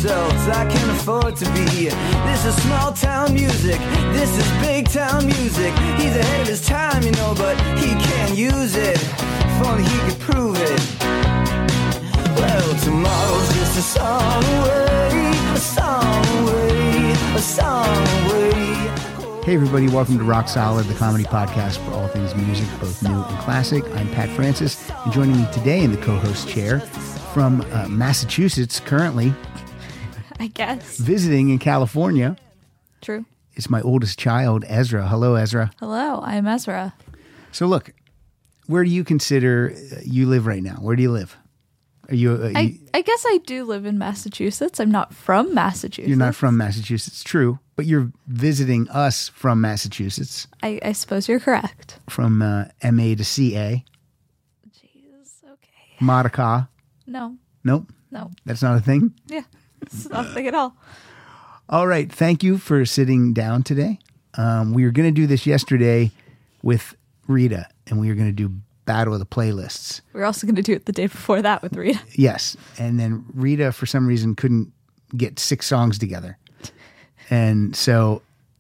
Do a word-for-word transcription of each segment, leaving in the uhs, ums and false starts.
insults I can't afford to be. This is small town music, this is big town music. He's ahead of his time, you know, but he can't use it. If only he could prove it. Well, tomorrow's just a song away, a song away, a song away. Hey everybody, welcome to Rock Solid, the comedy podcast for all things music, both new and classic. I'm Pat Francis, and joining me today in the co-host chair from uh, Massachusetts, currently, I guess. visiting in California, True. is my oldest child, Ezra. Hello, Ezra. Hello, I'm Ezra. So look, where do you consider uh, you live right now? Where do you live? Are you, uh, I, you I guess I do live in Massachusetts. I'm not from Massachusetts. You're not from Massachusetts, true, but you're visiting us from Massachusetts, I, I suppose you're correct. from uh, M A to C A. Jeez, okay. Monica. No, Nope, no. that's not a thing. Yeah, it's nothing at all. All right. Thank you for sitting down today. Um, we were going to do this yesterday with Rita, and we were going to do Battle of the Playlists. We're also going to do it the day before that with Rita. Yes. And then Rita, for some reason, couldn't get six songs together. And so,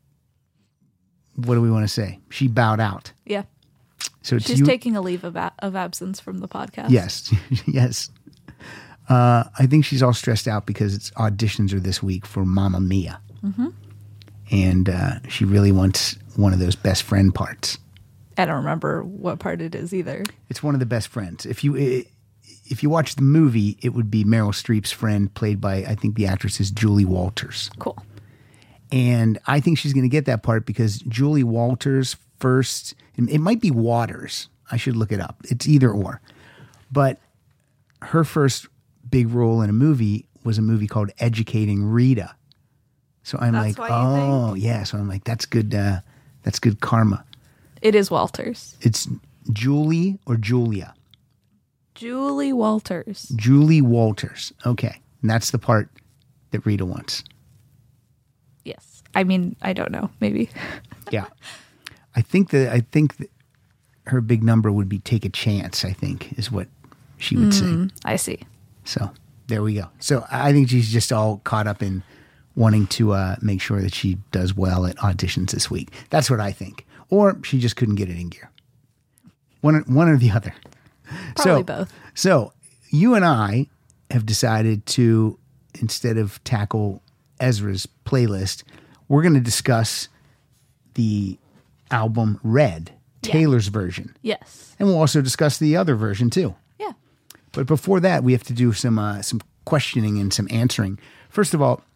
what do we want to say? She bowed out. Yeah. So it's She's you. taking a leave of, a- of absence from the podcast. Yes. Yes. Uh, I think she's all stressed out because it's auditions are this week for Mamma Mia. Mm-hmm. And uh, she really wants one of those best friend parts. I don't remember what part it is either. It's one of the best friends. If you if you watch the movie, it would be Meryl Streep's friend, played by, I think the actress is Julie Walters. Cool. And I think she's going to get that part because Julie Walters first, it might be Waters. I should look it up. It's either or. But her first big role in a movie was a movie called Educating Rita. So I'm That's like, why you oh, yeah. So I'm like, that's good. Uh, that's good karma. It is Walters. It's Julie or Julia? Julie Walters. Julie Walters. Okay. And that's the part that Rita wants. Yes. I mean, I don't know. Maybe. Yeah. I think that I think that her big number would be Take a Chance, I think, is what she would Mm, say. I see. So there we go. So I think she's just all caught up in wanting to uh, make sure that she does well at auditions this week. That's what I think. Or she just couldn't get it in gear. One, one or the other. Probably so, both. So you and I have decided to, instead of tackle Ezra's playlist, we're going to discuss the album Red, Yeah. Taylor's version. Yes. And we'll also discuss the other version too. Yeah. But before that, we have to do some uh, some questioning and some answering. First of all,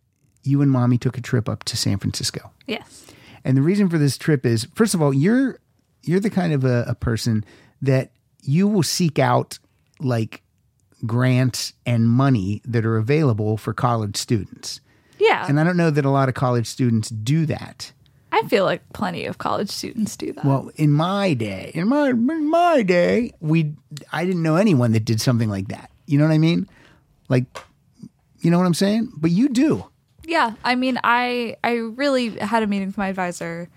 you and Mommy took a trip up to San Francisco. Yes. And the reason for this trip is, first of all, you're you're the kind of a, a person that you will seek out like grants and money that are available for college students. Yeah. And I don't know that a lot of college students do that. I feel like plenty of college students do that. Well, in my day, in my in my day, we I didn't know anyone that did something like that. You know what I mean? Like, you know what I'm saying? But you do. Yeah, I mean, I I really had a meeting with my advisor,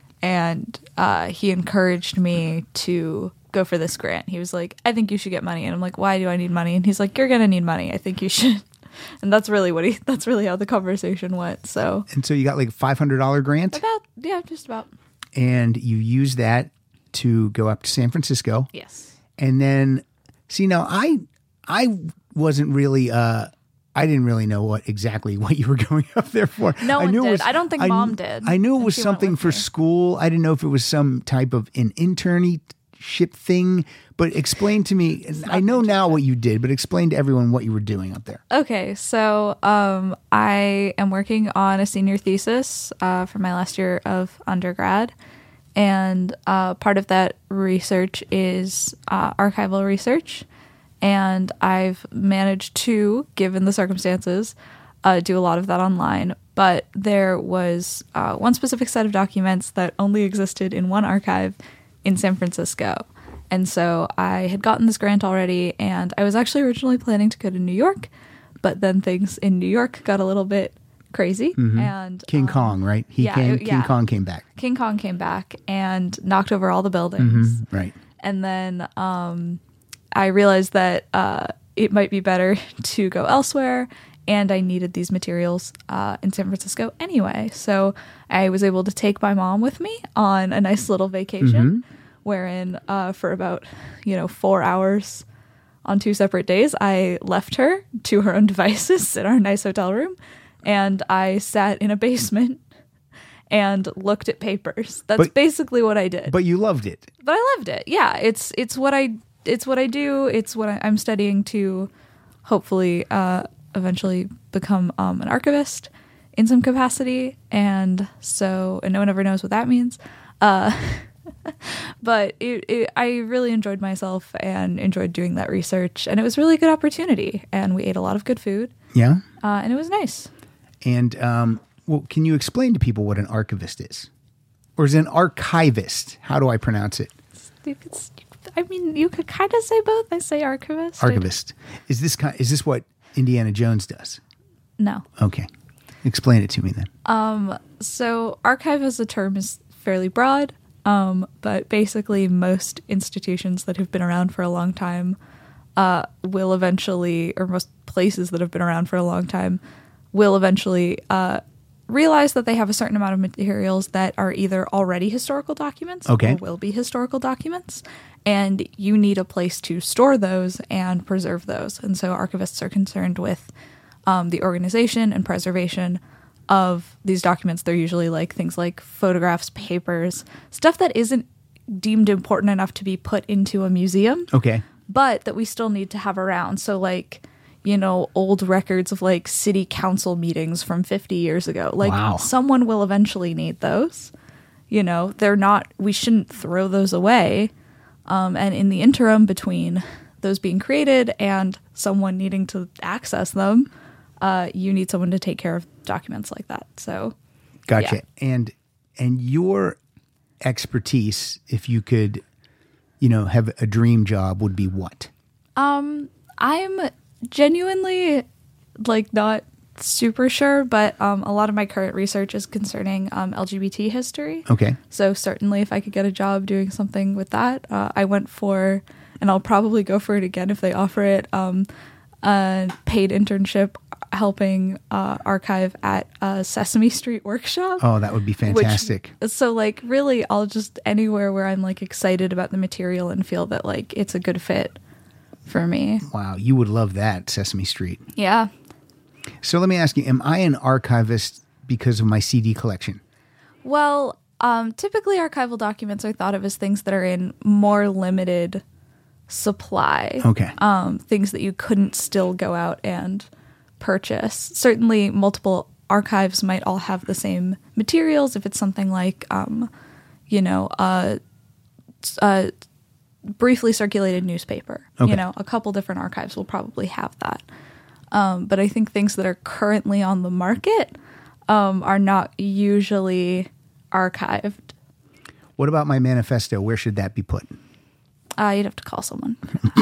and uh, he encouraged me to go for this grant. He was like, "I think you should get money," and I'm like, "Why do I need money?" And he's like, "You're gonna need money. I think you should." And that's really what he. That's really how the conversation went. So And so you got like a five hundred dollars grant, about yeah, just about and you use that to go up to San Francisco. yes. And then, see, now I I wasn't really uh I didn't really know what exactly what you were going up there for. No I one knew it did. was- I don't think I Mom kn- did, I knew it and was she went something with for me. school. I didn't know if it was some type of an internship thing. But explain to me. I know now what you did, but explain to everyone what you were doing up there. Okay, so um, I am working on a senior thesis uh, for my last year of undergrad, and uh, part of that research is uh, archival research, and I've managed to, given the circumstances, uh, do a lot of that online. But there was uh, one specific set of documents that only existed in one archive in San Francisco. And so I had gotten this grant already, and I was actually originally planning to go to New York, but then things in New York got a little bit crazy. Mm-hmm. And King um, Kong, right? He yeah, came. it- King yeah. Kong came back. King Kong came back and knocked over all the buildings. Mm-hmm. Right. And then um, I realized that uh, it might be better to go elsewhere. and I needed these materials uh, in San Francisco anyway. So I was able to take my mom with me on a nice little vacation, mm-hmm. wherein uh, for about, you know, four hours on two separate days, I left her to her own devices in our nice hotel room, and I sat in a basement and looked at papers. That's but, basically what I did. But you loved it. But I loved it. Yeah, it's it's what I it's what I do. It's what I, I'm studying to hopefully uh, eventually become um, an archivist in some capacity. And so, and no one ever knows what that means. Uh, but it, it, I really enjoyed myself and enjoyed doing that research. And it was really a good opportunity. And we ate a lot of good food. Yeah. Uh, and it was nice. And um, well, can you explain to people what an archivist is? Or is it an archivist? How do I pronounce it? It's, I mean, you could kind of say both. I say archivist. Archivist. Is this kind, is this what Indiana Jones does? No. Okay. Explain it to me then. Um. So archive as a term is fairly broad, um, but basically most institutions that have been around for a long time uh, will eventually, or most places that have been around for a long time, will eventually uh, realize that they have a certain amount of materials that are either already historical documents okay. or will be historical documents, and you need a place to store those and preserve those. And so archivists are concerned with um, the organization and preservation of these documents. They're usually like things like photographs, papers, stuff that isn't deemed important enough to be put into a museum, okay, but that we still need to have around. So like, you know, old records of like city council meetings from fifty years ago. Like wow. someone will eventually need those. You know, they're not, we shouldn't throw those away. Um, and in the interim between those being created and someone needing to access them, uh, you need someone to take care of documents like that. So, gotcha. Yeah. And and your expertise, if you could, you know, have a dream job, would be what? Um, I'm genuinely like not super sure, but um, a lot of my current research is concerning um, L G B T history. Okay. So certainly if I could get a job doing something with that, uh, I went for, and I'll probably go for it again if they offer it, um, a paid internship helping uh, archive at a Sesame Street workshop. Oh, that would be fantastic. Which, so like really I'll just anywhere where I'm like excited about the material and feel that like it's a good fit for me. Wow, you would love that, Sesame Street. Yeah. So let me ask you, am I an archivist because of my C D collection? Well, um, typically archival documents are thought of as things that are in more limited supply. Okay. Um, things that you couldn't still go out and purchase. Certainly multiple archives might all have the same materials if it's something like, um, you know, a, a briefly circulated newspaper. Okay. You know, a couple different archives will probably have that. Um, but I think things that are currently on the market um, are not usually archived. What about my manifesto? Where should that be put? Uh, you'd have to call someone.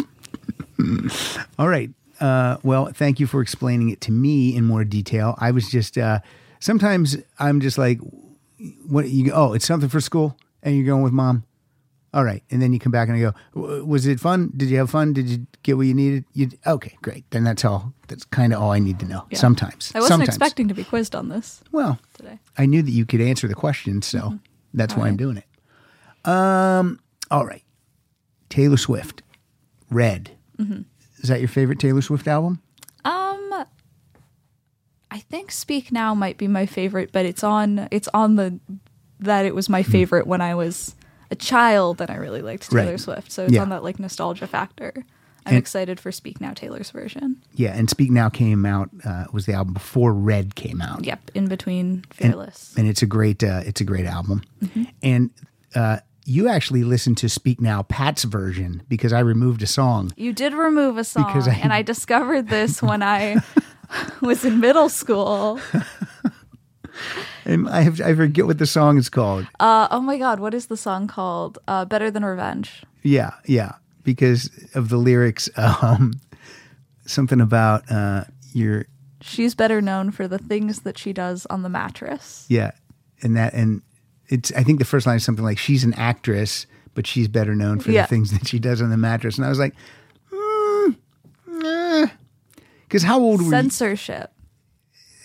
All right. Uh, well, thank you for explaining it to me in more detail. I was just, uh, sometimes I'm just like, what you, oh, it's something for school and you're going with mom. All right. And then you come back and I go, was it fun? Did you have fun? Did you get what you needed? You, okay, great. Then that's all. That's kind of all I need to know. Yeah. Sometimes. I wasn't Sometimes. expecting to be quizzed on this. Well, today. I knew that you could answer the question, so mm-hmm. that's all why right. I'm doing it. Um. All right. Taylor Swift, Red. Mm-hmm. Is that your favorite Taylor Swift album? Um, I think Speak Now might be my favorite, but it's on. It's on the that it was my favorite mm-hmm. when I was a child and I really liked Taylor right. Swift. So it's yeah. on that like nostalgia factor. I'm and, excited for Speak Now Taylor's version. Yeah, and Speak Now came out uh, was the album before Red came out. Yep, in between Fearless. And, and it's a great uh, it's a great album. Mm-hmm. And uh, you actually listened to Speak Now Pat's version because I removed a song. You did remove a song, because I, and I discovered this when I was in middle school. And I have I forget what the song is called. Uh, oh my God, what is the song called? Uh, Better Than Revenge. Yeah, yeah, because of the lyrics, um, something about uh, your. She's better known for the things that she does on the mattress. Yeah, and that and it's. I think the first line is something like, "She's an actress, but she's better known for yeah. the things that she does on the mattress." And I was like, mm, eh. Because how old were you? Censorship.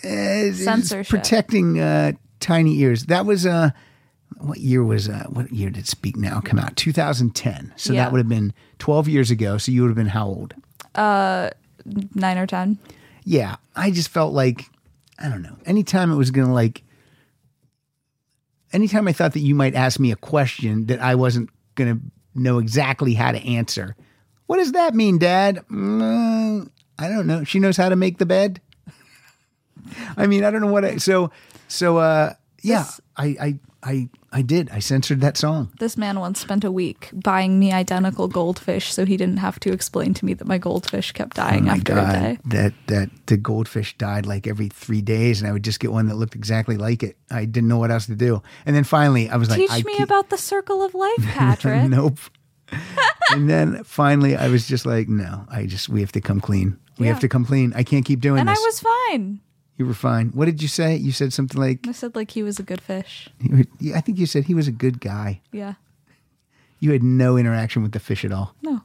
it's Censorship. protecting uh, tiny ears. That was uh, what year was uh, what year did Speak Now come out? two thousand ten. So Yeah. that would have been twelve years ago. So you would have been how old? Uh, nine or ten. Yeah, I just felt like, I don't know, anytime it was going to like, anytime I thought that you might ask me a question that I wasn't going to know exactly how to answer. What does that mean, Dad? Mm, I don't know. She knows how to make the bed. I mean, I don't know what I, so, so, uh, yeah, This- I, I, I, I did. I censored that song. This man once spent a week buying me identical goldfish so he didn't have to explain to me that my goldfish kept dying Oh my after God, a day. that that the goldfish died like every three days, and I would just get one that looked exactly like it. I didn't know what else to do, and then finally, I was like, Teach I me can't- about the circle of life, Patrick. Nope. And then finally, I was just like, no, I just we have to come clean. We Yeah. have to come clean. I can't keep doing And this. I was fine. You were fine. What did you say? You said something like, I said like he was a good fish. I think you said he was a good guy. Yeah. You had no interaction with the fish at all. No.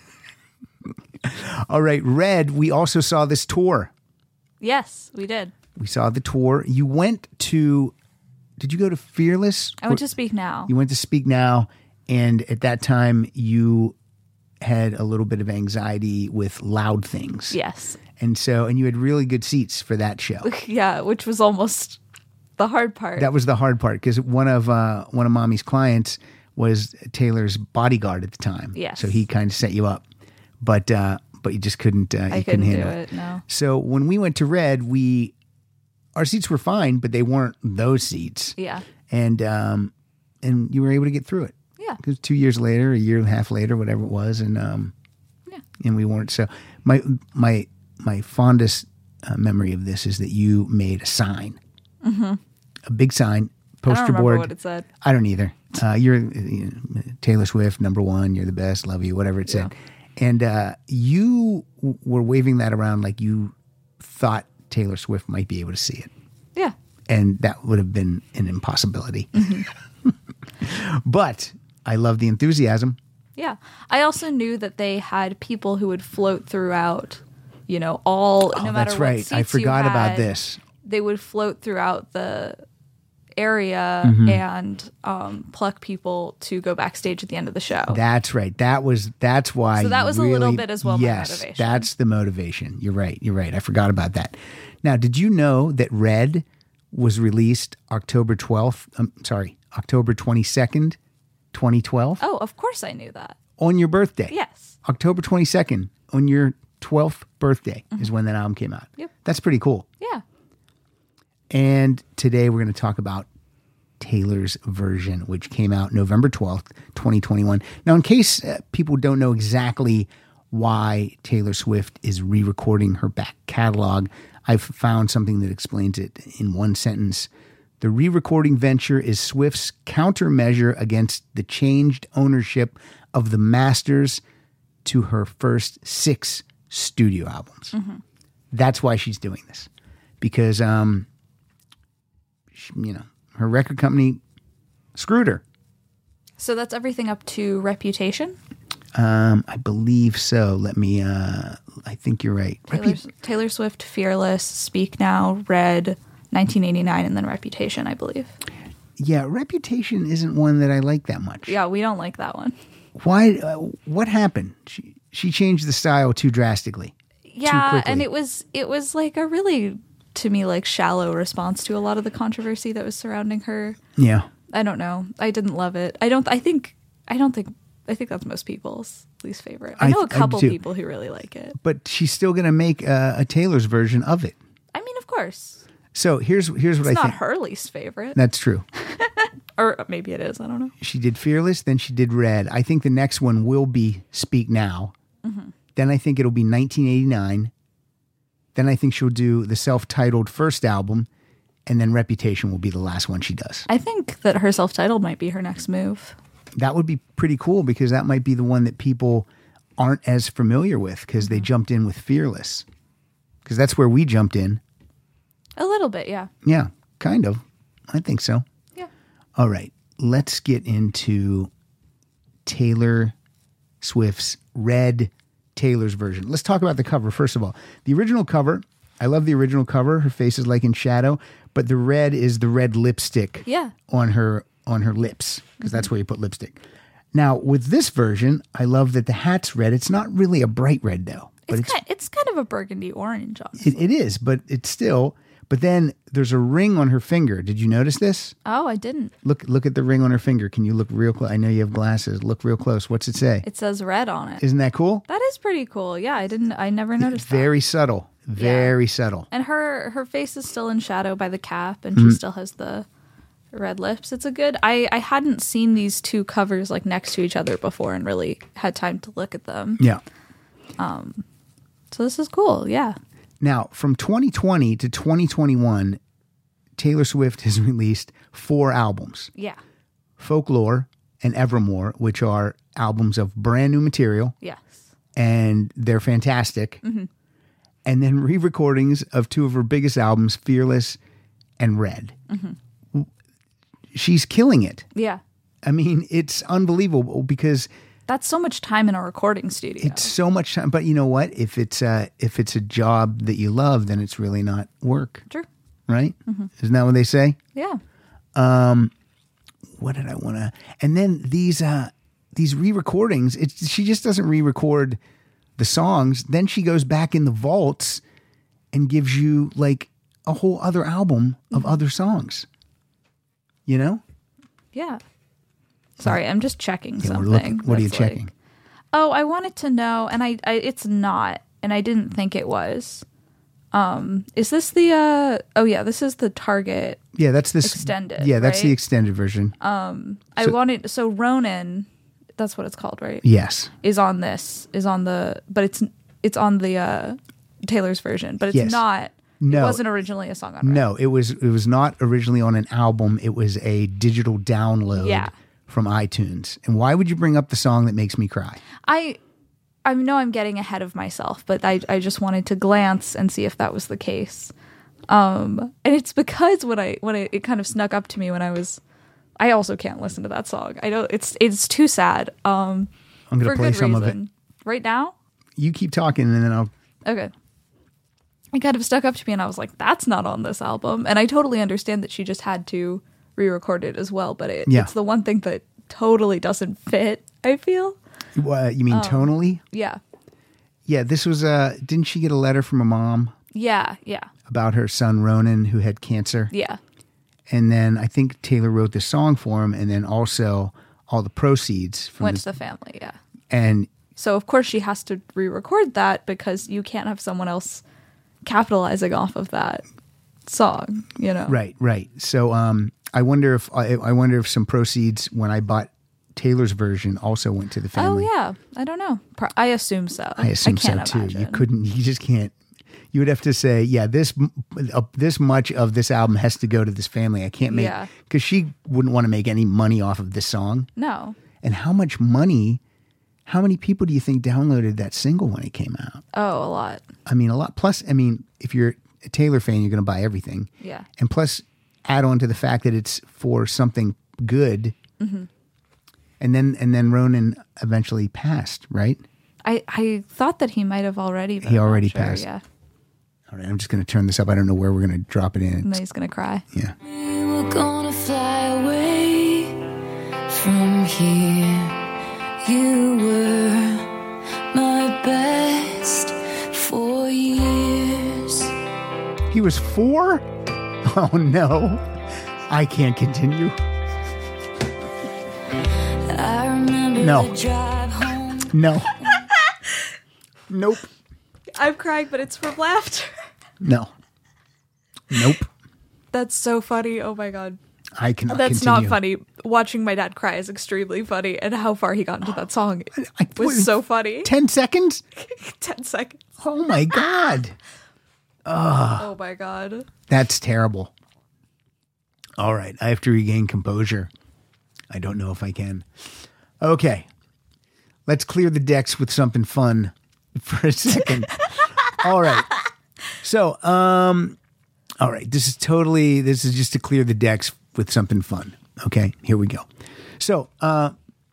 All right, Red. We also saw this tour. Yes, we did. We saw the tour. You went to. Did you go to Fearless? I went to Speak Now. You went to Speak Now, and at that time you had a little bit of anxiety with loud things. Yes. And so, and you had really good seats for that show. Yeah, which was almost the hard part. That was the hard part because one of uh, one of Mommy's clients was Taylor's bodyguard at the time. Yes. So he kind of set you up, but uh, but you just couldn't. Uh, I you couldn't do handle it, no. So when we went to Red, we our seats were fine, but they weren't those seats. Yeah. And um, and you were able to get through it. Yeah. Because two years later, a year and a half later, whatever it was, and um, Yeah. and we weren't. So my my my fondest uh, memory of this is that you made a sign, mm-hmm. a big sign, I don't poster remember board. what it said. I don't either. Uh, you're you know, Taylor Swift, number one. You're the best. Love you. Whatever it said. And uh, you w- were waving that around like you thought Taylor Swift might be able to see it, Yeah. and that would have been an impossibility. Mm-hmm. But I love the enthusiasm. Yeah. I also knew that they had people who would float throughout, you know, all, no Oh, matter that's what right. seats I you forgot about had, this. They would float throughout the area Mm-hmm. and um, pluck people to go backstage at the end of the show. That's right. That was that's why. So that you was a little really- bit as well my Yes, motivation. that's the motivation. You're right. You're right. I forgot about that. Now, did you know that Red was released October twelfth? I'm sorry, October twenty-second, twenty twelve, Oh, of course I knew that. on your birthday. Yes. October twenty-second, on your twelfth birthday is when that album came out. Yep. That's pretty cool. Yeah. And today we're going to talk about Taylor's version, which came out November twelfth, twenty twenty-one. Now, in case uh, people don't know exactly why Taylor Swift is re-recording her back catalog, I've found something that explains it in one sentence. The re-recording venture is Swift's countermeasure against the changed ownership of the masters to her first six studio albums. Mm-hmm. That's why she's doing this. Because, um, she, you know, her record company screwed her. So that's everything up to Reputation. Um, I believe so. Let me, uh, I think you're right. Taylor, Repu- Taylor Swift, Fearless, Speak Now, Red, nineteen eighty-nine, and then Reputation, I believe. yeah, Reputation isn't one that I like that much. Yeah, we don't like that one. Why, uh, what happened? She, she changed the style too drastically. Yeah, quickly. and it was it was like a really, to me, like shallow response to a lot of the controversy that was surrounding her. Yeah. I don't know. I didn't love it. I don't. I think. I don't think. I think that's most people's least favorite. I I know th- a I couple do. people who really like it. But she's still going to make uh, a Taylor's version of it. I mean, of course, So here's here's what it's I not think. her least favorite, That's true. or maybe it is. I don't know. She did Fearless, then she did Red. I think the next one will be Speak Now. Mm-hmm. Then I think it'll be nineteen eighty-nine. Then I think she'll do the self-titled first album, and then Reputation will be the last one she does. I think that her self-titled might be her next move. That would be pretty cool because that might be the one that people aren't as familiar with because Mm-hmm. they jumped in with Fearless. Because that's where we jumped in. A little bit, yeah. Yeah, kind of. I think so. Yeah. All right, let's get into Taylor Swift's Red, Taylor's version. Let's talk about the cover first of all. The original cover I love the original cover. Her face is like in shadow, but the red is the red lipstick Yeah. on her on her lips, because that's where you put lipstick. Now, with this version, I love that the hat's red. It's not really a bright red, though. But It's it's, kind, it's kind of a burgundy orange. Honestly. it, it is, but it's still. But then there's a ring on her finger. Did you notice this? Oh, I didn't. Look look at the ring on her finger. Can you look real close? I know you have glasses. Look real close. What's it say? It says red on it. Isn't that cool? That is pretty cool. Yeah, I didn't. I never noticed that. Very subtle. Very subtle. And her her face is still in shadow by the cap, and Mm-hmm. she still has the red lips. It's a good. I I hadn't seen these two covers like next to each other before, and really had time to look at them. Yeah. So this is cool. Yeah. Now, from twenty twenty to twenty twenty-one, Taylor Swift has released four albums. Yeah. Folklore and Evermore, which are albums of brand new material, Yes. and they're fantastic. Mm-hmm. And then re-recordings of two of her biggest albums, Fearless and Red. Mm-hmm. She's killing it. Yeah. I mean, it's unbelievable because That's so much time in a recording studio. it's so much time. But you know what? If it's a, if it's a job that you love, then it's really not work, True. right? Mm-hmm. Isn't that what they say? Yeah. What did I want to? And then these uh, these re-recordings. It's she just doesn't re-record the songs. Then she goes back in the vaults and gives you like a whole other album of Mm-hmm. other songs. You know? Yeah. Sorry, I'm just checking Yeah, we're something. looking- what are you that's like- checking? oh, I wanted to know, and I, I it's not, and I didn't think it was. Um, is this the? Uh, oh yeah, this is the Target. Yeah, that's this Extended, Yeah, that's the right? extended version. I wanted so Ronan, that's what it's called, right? yes. Is on this is on the, but it's it's on the uh, Taylor's version, but it's Yes. not. No. It wasn't originally a song on. Red. No, it was it was not originally on an album. It was a digital download Yeah. from iTunes. And why would you bring up the song that makes me cry? I I know I'm getting ahead of myself, but I I just wanted to glance and see if that was the case. Um, and it's because when I when I, it kind of snuck up to me when I was, I also can't listen to that song. I know it's it's too sad. Um, I'm going for to play good some reason. of it. Right now. You keep talking, and then I'll. Okay. It kind of stuck up to me, and I was like, "That's not on this album." And I totally understand that she just had to re-record it as well, but it, Yeah. it's the one thing that totally doesn't fit. I feel. What, you mean tonally? Yeah. Yeah, this was. Uh, didn't she get a letter from a mom Yeah. Yeah. about her son Ronan who had cancer? Yeah. And then I think Taylor wrote this song for him, and then also all the proceeds from Went this, to the family. Yeah. and So of course she has to re-record that because you can't have someone else capitalizing off of that song, you know. right, right. So um, I wonder if I, I wonder if some proceeds when I bought Taylor's version also went to the Oh family. yeah, I don't know. Pro- I assume so. I assume can't so too. imagine. You couldn't. You just can't. You would have to say, yeah, this uh, this much of this album has to go to this family. I can't make Yeah. because she wouldn't want to make any money off of this song. No. And how much money? How many people do you think downloaded that single when it came out? Oh, a lot. I mean, a lot. Plus, I mean, if you're a Taylor fan, you're going to buy everything. Yeah. And plus, add on to the fact that it's for something good. Mm-hmm. And then and then Ronan eventually passed, right? I I thought that he might have already. But He I'm not already sure, passed. Yeah. All right, I'm just going to turn this up. I don't know where we're going to drop it in. And then he's gonna cry. Yeah. We're gonna fly away from here. You were my best for years. He was four? Oh, no. I can't continue. I remember No. the drive home. No. Nope. I'm crying, but it's from laughter. No. Nope. That's so funny. Oh my god. I cannot That's continue. not funny. Watching my dad cry is extremely funny, and how far he got into that song I- was so funny. Ten seconds? Ten seconds. Oh, my God. Oh my god. That's terrible. All right. I have to regain composure. I don't know if I can. Okay. Let's clear the decks with something fun for a second. All right. So, um, all right. This is totally, this is just to clear the decks with something fun. Okay. Here we go. So, uh,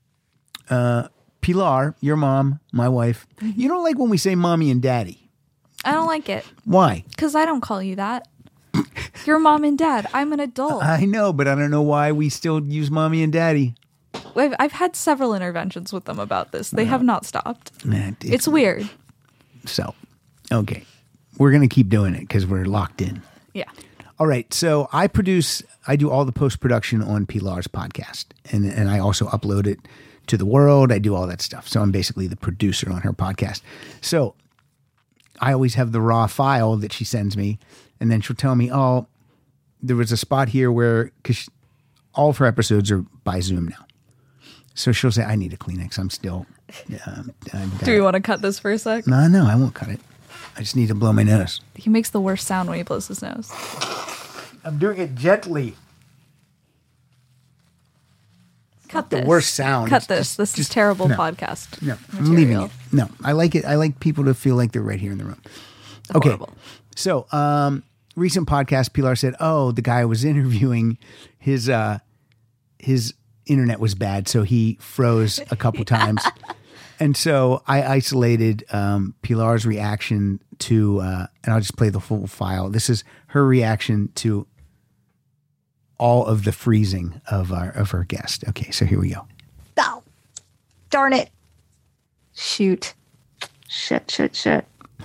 uh, Pilar, your mom, my wife, you don't like when we say mommy and daddy. I don't like it Why? because I don't call you that. You're mom and dad. I'm an adult. I know, but I don't know why we still use mommy and daddy. I've, I've had several interventions with them about this. They have not stopped. Man, it- It's weird. So, okay. We're going to keep doing it because we're locked in. Yeah. All right. So I produce, I do all the post-production on Pilar's podcast. And, and I also upload it to the world. I do all that stuff. So I'm basically the producer on her podcast. So I always have the raw file that she sends me. And then she'll tell me, oh, there was a spot here where, because all of her episodes are by Zoom now. So she'll say, I need a Kleenex. I'm still. Uh, I'm Do you want to cut this for a sec? No, no, I won't cut it. I just need to blow my nose. He makes the worst sound when he blows his nose. I'm doing it gently. Cut The this. worst sound. Cut It's this. just- this is just- terrible no. podcast. No, I'm leaving material. it. No, I like it. I like people to feel like they're right here in the room. Okay. Horrible. So, um, recent podcast, Pilar said, oh, the guy I was interviewing, his, uh, his internet was bad. So he froze a couple times. And so I isolated, um, Pilar's reaction to, uh, and I'll just play the full file. This is her reaction to all of the freezing of our, of her guest. Okay. So here we go. Oh, darn it. Shoot. Shit, shit, shit.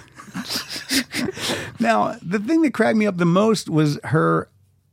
Now, the thing that cracked me up the most was her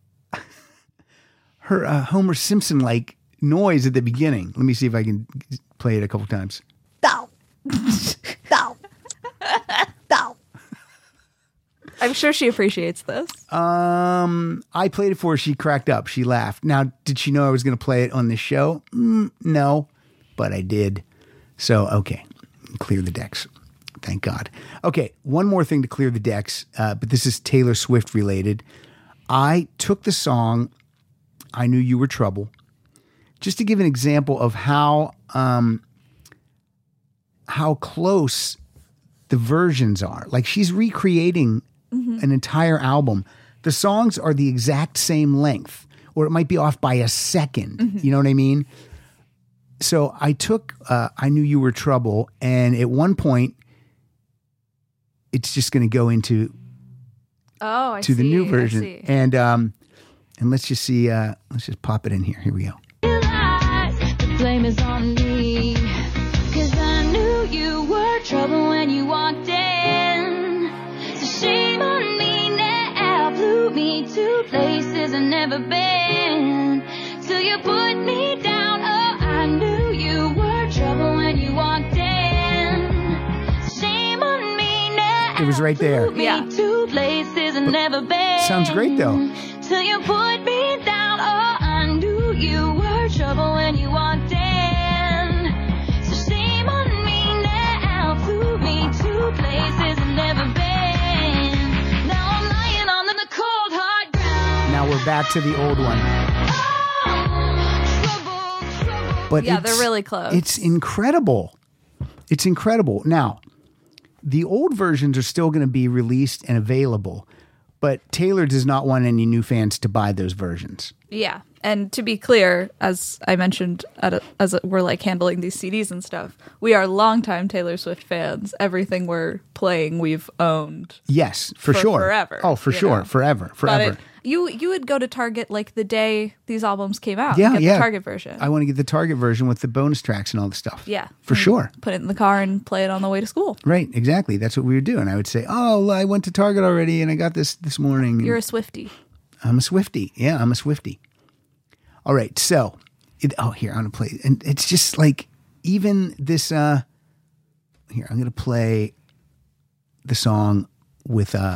her uh, Homer Simpson like noise at the beginning. Let me see if I can play it a couple times. Oh. Oh. Oh. I'm sure she appreciates this. Um, I played it for her. She cracked up. She laughed. Now, did she know I was going to play it on this show? Mm, no, but I did. So, okay, clear the decks. Thank God. Okay, one more thing to clear the decks, uh, but this is Taylor Swift related. I took the song I Knew You Were Trouble just to give an example of how um, how close the versions are. Like she's recreating mm-hmm. an entire album. The songs are the exact same length, or it might be off by a second. Mm-hmm. You know what I mean? So I took uh, I Knew You Were Trouble, and at one point, it's just going to go into Oh, I to see. the new I version, see. and um, and let's just see. Uh, let's just pop it in here. Here we go. The blame is on me, 'cause I knew you were trouble when you walked in. So shame on me now, blew me to places I've never been. Till you put me down, oh, I knew you were trouble when you walked in. So shame on me now. It was right there. blew me Yeah. to places I've never been. Sounds great though. Till you put me down, oh, I knew you were trouble when you walked in. So shame on me now, flew me to places I've never been. Now I'm lying on the cold hard ground. Now we're back to the old one. Oh, trouble, trouble. But Yeah, it's, they're really close. It's incredible. It's incredible. Now, the old versions are still going to be released and available, but Taylor does not want any new fans to buy those versions. Yeah. And to be clear, as I mentioned, at a, as a, we're like handling these C Ds and stuff, we are longtime Taylor Swift fans. Everything we're playing, we've owned. Yes, for, For sure. forever, Oh, for you sure. know? Forever. But Forever. it, you you would go to Target like the day these albums came out. yeah, and get yeah. the Target version. I want to get the Target version with the bonus tracks and all the stuff. yeah, For And sure. Put it in the car and play it on the way to school. Right, exactly. That's what we would do. And I would say, oh, I went to Target already and I got this this morning. You're a Swiftie. I'm a Swiftie. Yeah, I'm a Swiftie. All right, so it, oh, here I'm gonna play, and it's just like even this. Uh, here I'm gonna play the song with uh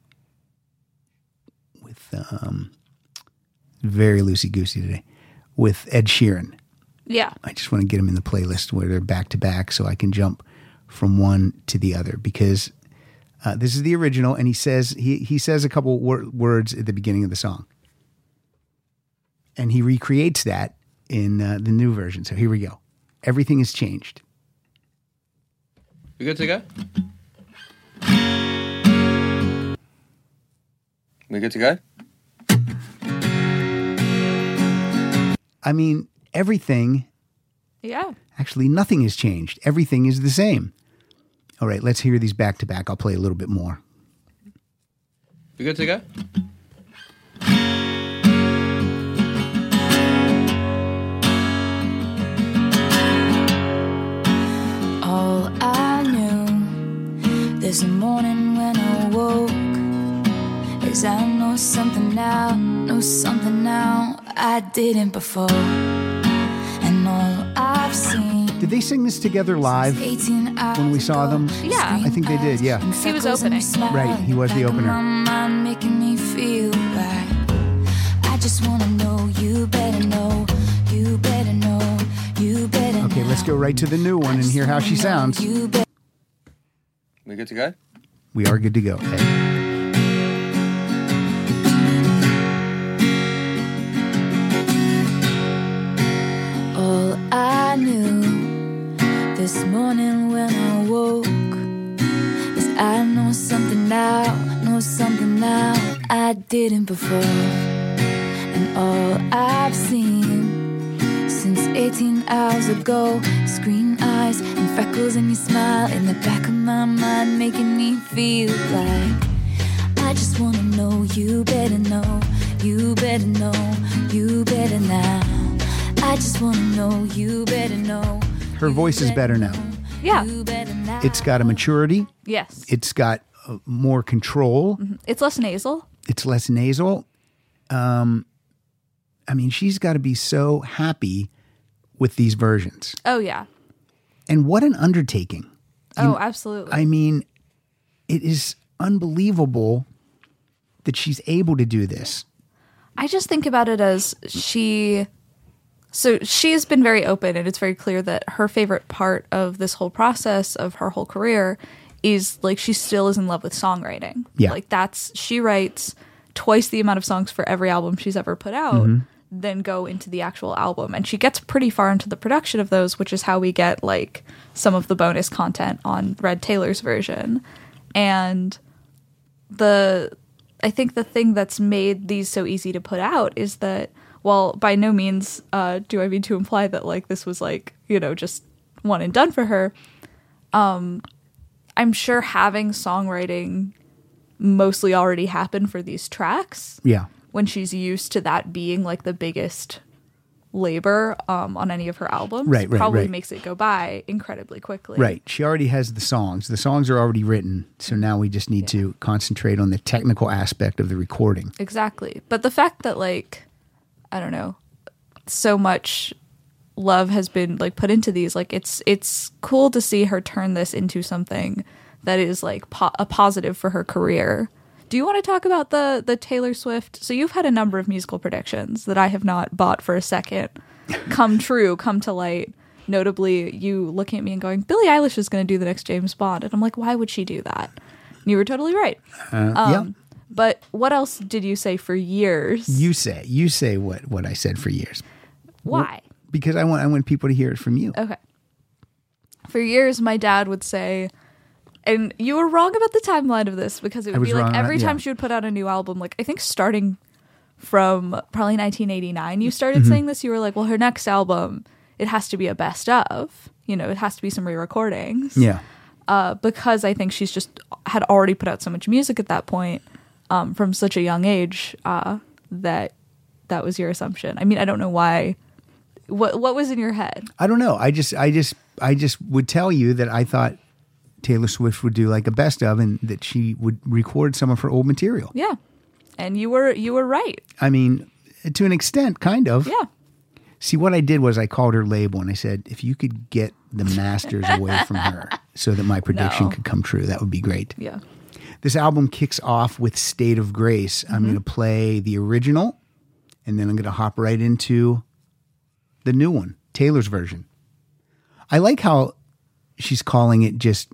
with um very loosey goosey today with Ed Sheeran. Yeah. I just want to get them in the playlist where they're back to back, so I can jump from one to the other because uh, this is the original, and he says he he says a couple wor- words at the beginning of the song. And he recreates that in uh, the new version. So here we go. Everything has changed. We good to go? We good to go? I mean, everything, Yeah. actually nothing has changed. Everything is the same. All right, let's hear these back to back. I'll play a little bit more. We good to go? All I knew this morning when I woke is I know something now, know something now I didn't before. And all I've seen. Did they sing this together live when we saw them? Yeah. I think they did, yeah. He was opening. Right, he was the opener. Making me feel right. I just want to know you better know, you better know, you better know. Okay, let's go right to the new one and hear how she sounds. We good to go? We are good to go. Okay. All I knew this morning when I woke is I know something now, know something now I didn't before. And all I've seen since eighteen hours ago is green eyes and freckles and your smile in the back of my mind making me feel like I just want to know you better know, you better know, you better now. I just want to know you better know. Her voice is better now. Yeah. It's got a maturity. Yes. It's got uh, more control. Mm-hmm. It's less nasal. It's less nasal. Um, I mean, she's got to be so happy with these versions. Oh, yeah. And what an undertaking. Oh, absolutely. I mean, it is unbelievable that she's able to do this. I just think about it as she... So she's been very open, and it's very clear that her favorite part of this whole process of her whole career is, like, she still is in love with songwriting. Yeah. Like, that's... She writes twice the amount of songs for every album she's ever put out Mm-hmm. than go into the actual album. And she gets pretty far into the production of those, which is how we get, like, some of the bonus content on Red Taylor's version. And the... I think the thing that's made these so easy to put out is that, well, by no means uh, do I mean to imply that, like, this was, like, you know, just one and done for her. Um, I'm sure having songwriting mostly already happened for these tracks. Yeah. When she's used to that being, like, the biggest labor um, on any of her albums. Right, right, Probably right. makes it go by incredibly quickly. Right. She already has the songs. The songs are already written. So now we just need to concentrate on the technical aspect of the recording. Exactly. But the fact that, like, I don't know, so much love has been, like, put into these, like, it's it's cool to see her turn this into something that is, like, po- a positive for her career. Do you want to talk about the the Taylor Swift? So you've had a number of musical predictions that I have not bought for a second come true, come to light. Notably, you looking at me and going, Billie Eilish is going to do the next James Bond. And I'm like, why would she do that? And you were totally right. Uh, Um, yeah. But what else did you say for years? You say. You say what, what I said for years. Why? Because I want I want people to hear it from you. Okay. For years, my dad would say, and you were wrong about the timeline of this, because it I would was be like wrong every about- time yeah. she would put out a new album, like I think starting from probably nineteen eighty-nine, you started Mm-hmm. saying this. You were like, well, her next album, it has to be a best of. You know, it has to be some re-recordings. Yeah. Uh, because I think she's just had already put out so much music at that point um, from such a young age uh, that that was your assumption. I mean, I don't know why. What what was in your head? I don't know. I just I just I just would tell you that I thought Taylor Swift would do like a best of, and that she would record some of her old material. Yeah, and you were you were right. I mean, to an extent, kind of. Yeah. See, what I did was I called her label and I said, if you could get the masters away from her so that my prediction No. could come true, that would be great. Yeah. This album kicks off with State of Grace. I'm going to play the original, and then I'm going to hop right into the new one, Taylor's version. I like how she's calling it just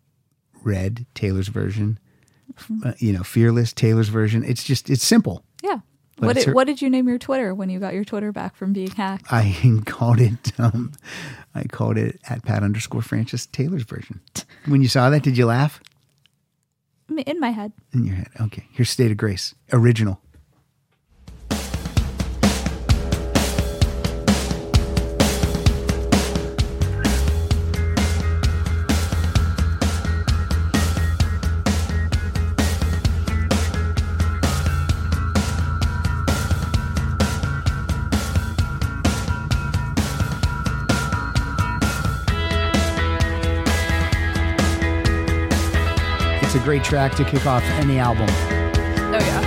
Red, Taylor's version. Uh, you know, Fearless, Taylor's version. It's just, it's simple. Yeah. But What it's did, her- what did you name your Twitter when you got your Twitter back from being hacked? I called it, um, I called it at Pat underscore Francis, Taylor's version. When you saw that, did you laugh? M- In my head. In your head. Okay. Here's State of Grace, original. great track to kick off any album. Oh yeah.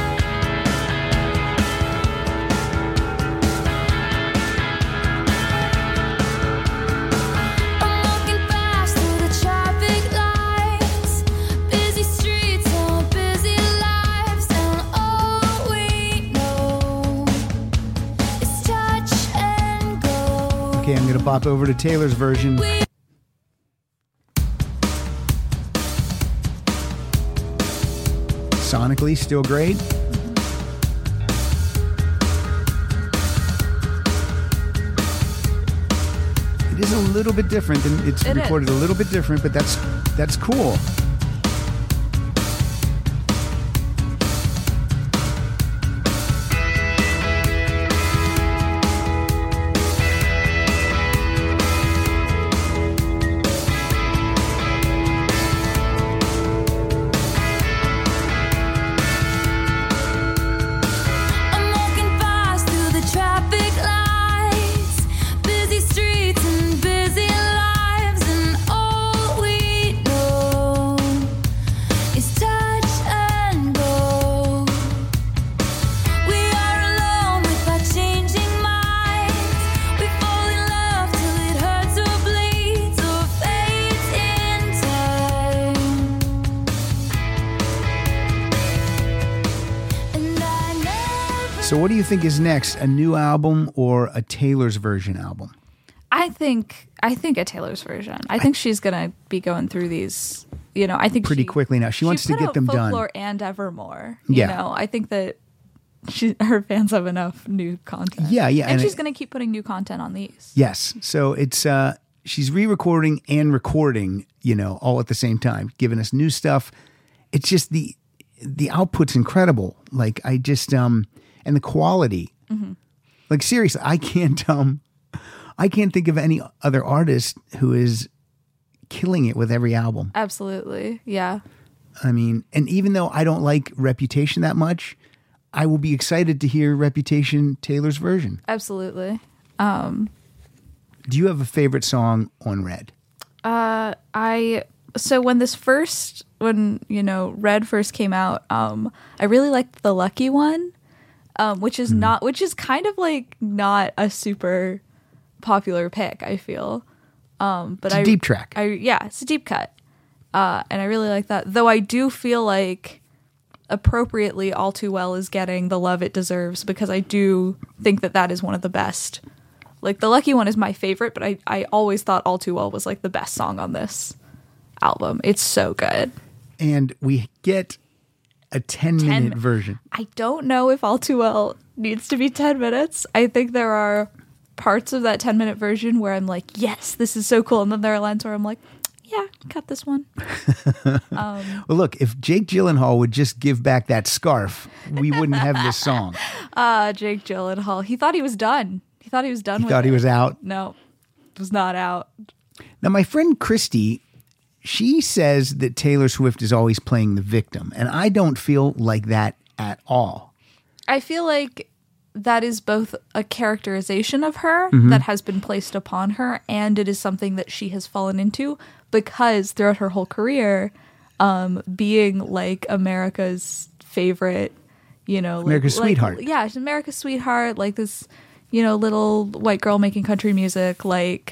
I'm walking fast through the traffic lights, busy streets and busy lives, and all we know is touch and go. Okay, I'm going to bop over to Taylor's version. Sonically, still great. It is a little bit different, and it's It recorded is. a little bit different, but that's that's cool. I'm walking fast through the traffic lights, busy streets and busy lives, and all we know is touch and go. We are alone with our changing minds. We fall in love till it hurts or bleeds or fades in time. And I never So, what do you think is next? A new album or a Taylor's version album? I think I think a Taylor's version. I think she's gonna be going through these. You know, I think Pretty she, quickly now. She wants to put get out them done. Folklore and Evermore. You Yeah. know, I think that she her fans have enough new content. Yeah, yeah, and, and she's it- gonna keep putting new content on these. Yes. So it's uh she's re-recording and recording, you know, all at the same time, giving us new stuff. It's just the the output's incredible. Like I just um and the quality. Like seriously, I can't um I can't think of any other artist who is killing it with every album. Absolutely, yeah. I mean, and even though I don't like Reputation that much, I will be excited to hear Reputation Taylor's version. Absolutely. Do you have a favorite song on Red? I so when this first when you know Red first came out, um, I really liked the Lucky One, um, which is not which is kind of like not a super popular pick. I feel, um, but It's a I deep track. I yeah, it's a deep cut, uh, and I really like that. Though I do feel like appropriately, All Too Well is getting the love it deserves because I do think that that is one of the best. Like the Lucky One is my favorite, but I, I always thought All Too Well was like the best song on this album. It's so good. And we get a ten minute min- version. I don't know if All Too Well needs to be ten minutes. I think there are parts of that ten minute version where I'm like, yes, this is so cool. And then there are lines where I'm like, yeah, cut this one. Well, look, if Jake Gyllenhaal would just give back that scarf, we wouldn't have this song. Uh, Jake Gyllenhaal. He thought he was done. He thought he was done He with thought he it. was out. No, was not out. Now, my friend Christy, she says that Taylor Swift is always playing the victim, and I don't feel like that at all. I feel like that is both a characterization of her Mm-hmm. that has been placed upon her, and it is something that she has fallen into because throughout her whole career, um, being like America's favorite, you know, like- America's like- sweetheart. Yeah, she's America's sweetheart, like this, you know, little white girl making country music. Like,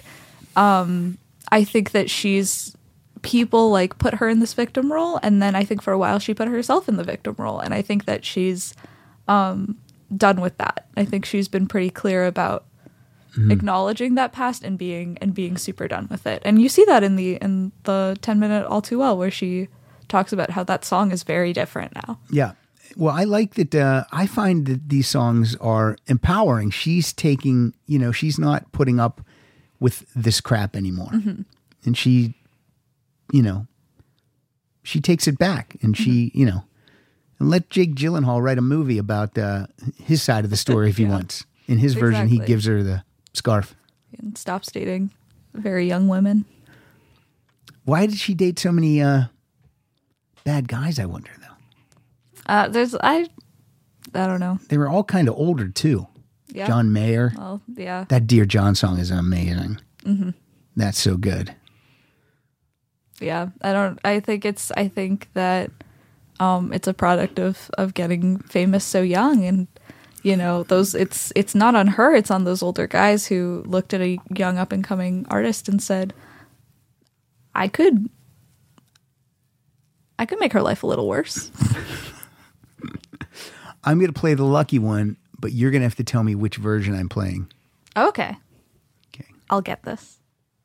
um, I think that she's people like put her in this victim role, and then I think for a while she put herself in the victim role, and I think that she's um, done with that. I think she's been pretty clear about acknowledging that past and being and being super done with it. And you see that in the in the ten minute All Too Well, where she talks about how that song is very different now. Yeah. Well, I like that. Uh, I find that these songs are empowering. She's taking, you know, she's not putting up with this crap anymore. And she, you know, she takes it back and she, you know, and let Jake Gyllenhaal write a movie about uh, his side of the story if he wants. In his version, he Exactly. gives her the scarf. And stops dating very young women. Why did she date so many uh, bad guys, I wonder, though? Uh, there's I, I don't know. They were all kind of older, too. Yeah. John Mayer. Well, yeah. That Dear John song is amazing. That's so good. Yeah, I don't. I think it's. I think that um, it's a product of of getting famous so young, and you know, those. It's it's not on her. It's on those older guys who looked at a young up and coming artist and said, "I could, I could make her life a little worse." I'm going to play the lucky one, but you're going to have to tell me which version I'm playing. Okay, Okay. I'll get this.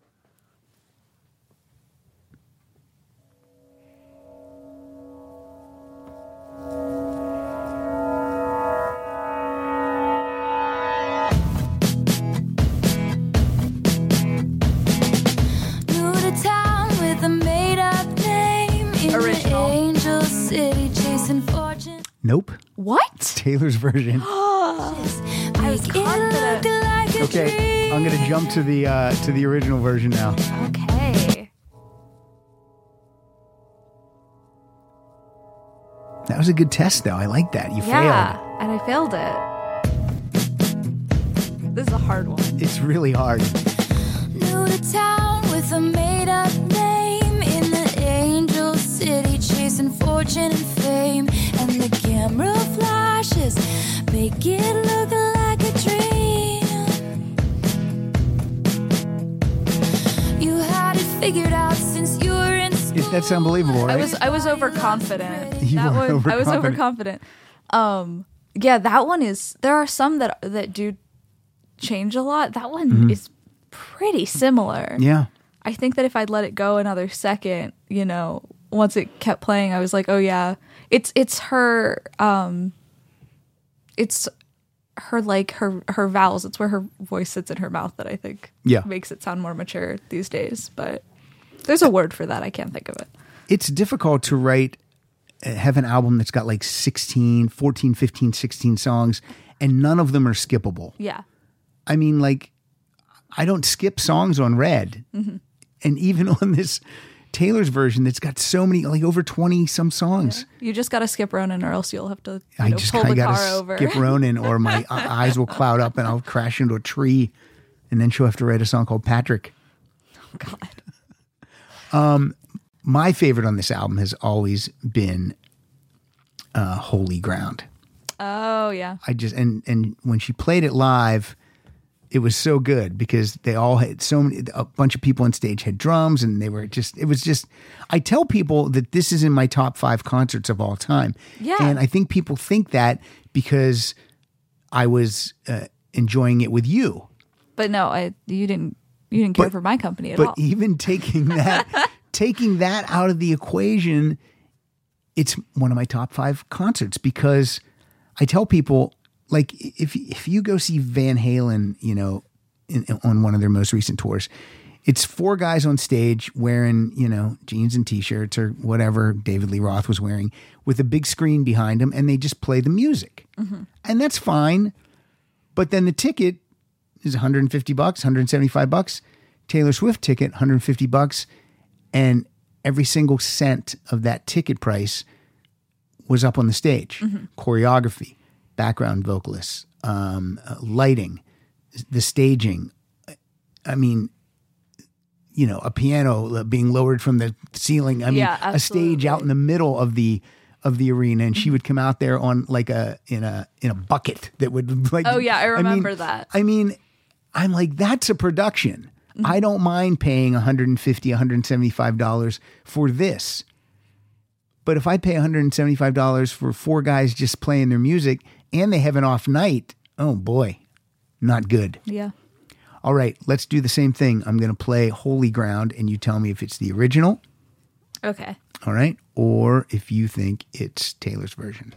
New to town with a made-up name in Original. the Angel City, chasing fortune. Nope. What? Taylor's version. I was Make it confident. look like a Okay, I'm going to jump to the uh, to the original version now. Okay. That was a good test, though. I like that. You Yeah, failed. and I failed it. This is a hard one. It's really hard. New to town with a made-up name in the Angel City, chasing fortune and fame. And the camera flashes make it look like a dream. You had it figured out since you were in school. It, that's unbelievable, right? I was I was overconfident. You that were one I was overconfident. overconfident. Um yeah, that one is there are some that that do change a lot. That one Mm-hmm. is pretty similar. Yeah. I think that if I'd let it go another second, you know, once it kept playing, I was like, "Oh yeah, it's it's her um it's her like her her vowels. It's where her voice sits in her mouth that I think Yeah. makes it sound more mature these days, but there's a word for that. I can't think of it. It's difficult to write, uh, have an album that's got like sixteen, fourteen, fifteen, sixteen songs, and none of them are skippable. Yeah. I mean, like, I don't skip songs on Red. Mm-hmm. And even on this Taylor's version that's got so many, like over twenty some songs. You just got to skip Ronan, or else you'll have to you I know, just pull I the gotta car over. skip Ronan, or my eyes will cloud up and I'll crash into a tree. And then she'll have to write a song called Patrick. God. My favorite on this album has always been uh, Holy Ground. Oh yeah. I just and and when she played it live, it was so good because they all had so many. A bunch of people on stage had drums, and they were just. It was just. I tell people that this is in my top five concerts of all time. Yeah. And I think people think that because I was uh, enjoying it with you. But no, I you didn't you didn't care But- for my company at But all. even taking that, taking that out of the equation, it's one of my top five concerts because I tell people, like, if if you go see Van Halen, you know, in, on one of their most recent tours, it's four guys on stage wearing, you know, jeans and t-shirts or whatever David Lee Roth was wearing, with a big screen behind them, and they just play the music, and that's fine. But then the ticket is one hundred fifty bucks, one hundred seventy-five bucks. Taylor Swift ticket, one hundred fifty bucks, and every single cent of that ticket price was up on the stage. Choreography, background vocalists, um, uh, lighting, the staging. I mean, you know, a piano being lowered from the ceiling. I mean, Yeah, a stage out absolutely. in the middle of the of the arena, and she would come out there on like a in a in a bucket that would like. Oh, yeah, I mean- remember that. I mean, I'm like, that's a production. I don't mind paying one hundred fifty dollars, one hundred seventy-five dollars for this. But if I pay one hundred seventy-five dollars for four guys just playing their music and they have an off night, oh boy, not good. Yeah. All right, let's do the same thing. I'm going to play Holy Ground, and you tell me if it's the original, Okay. all right, or if you think it's Taylor's version.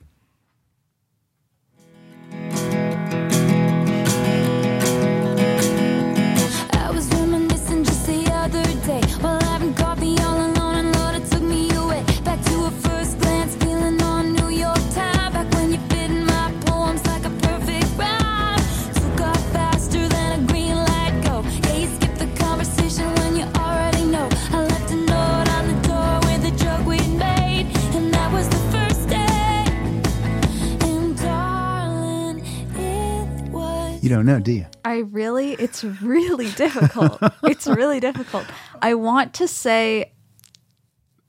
I was reminiscing just the other day while having coffee all alone, and Lord, it took me away back to a first glance feeling on New York time. Back when you fit in my poems like a perfect rhyme, took off faster than a green light go. Yeah, you skip the conversation when you already know. I left a note on the door with the joke we'd made, and that was the first day. And darling, it was. You don't know, do you? I really, it's really difficult. It's really difficult. I want to say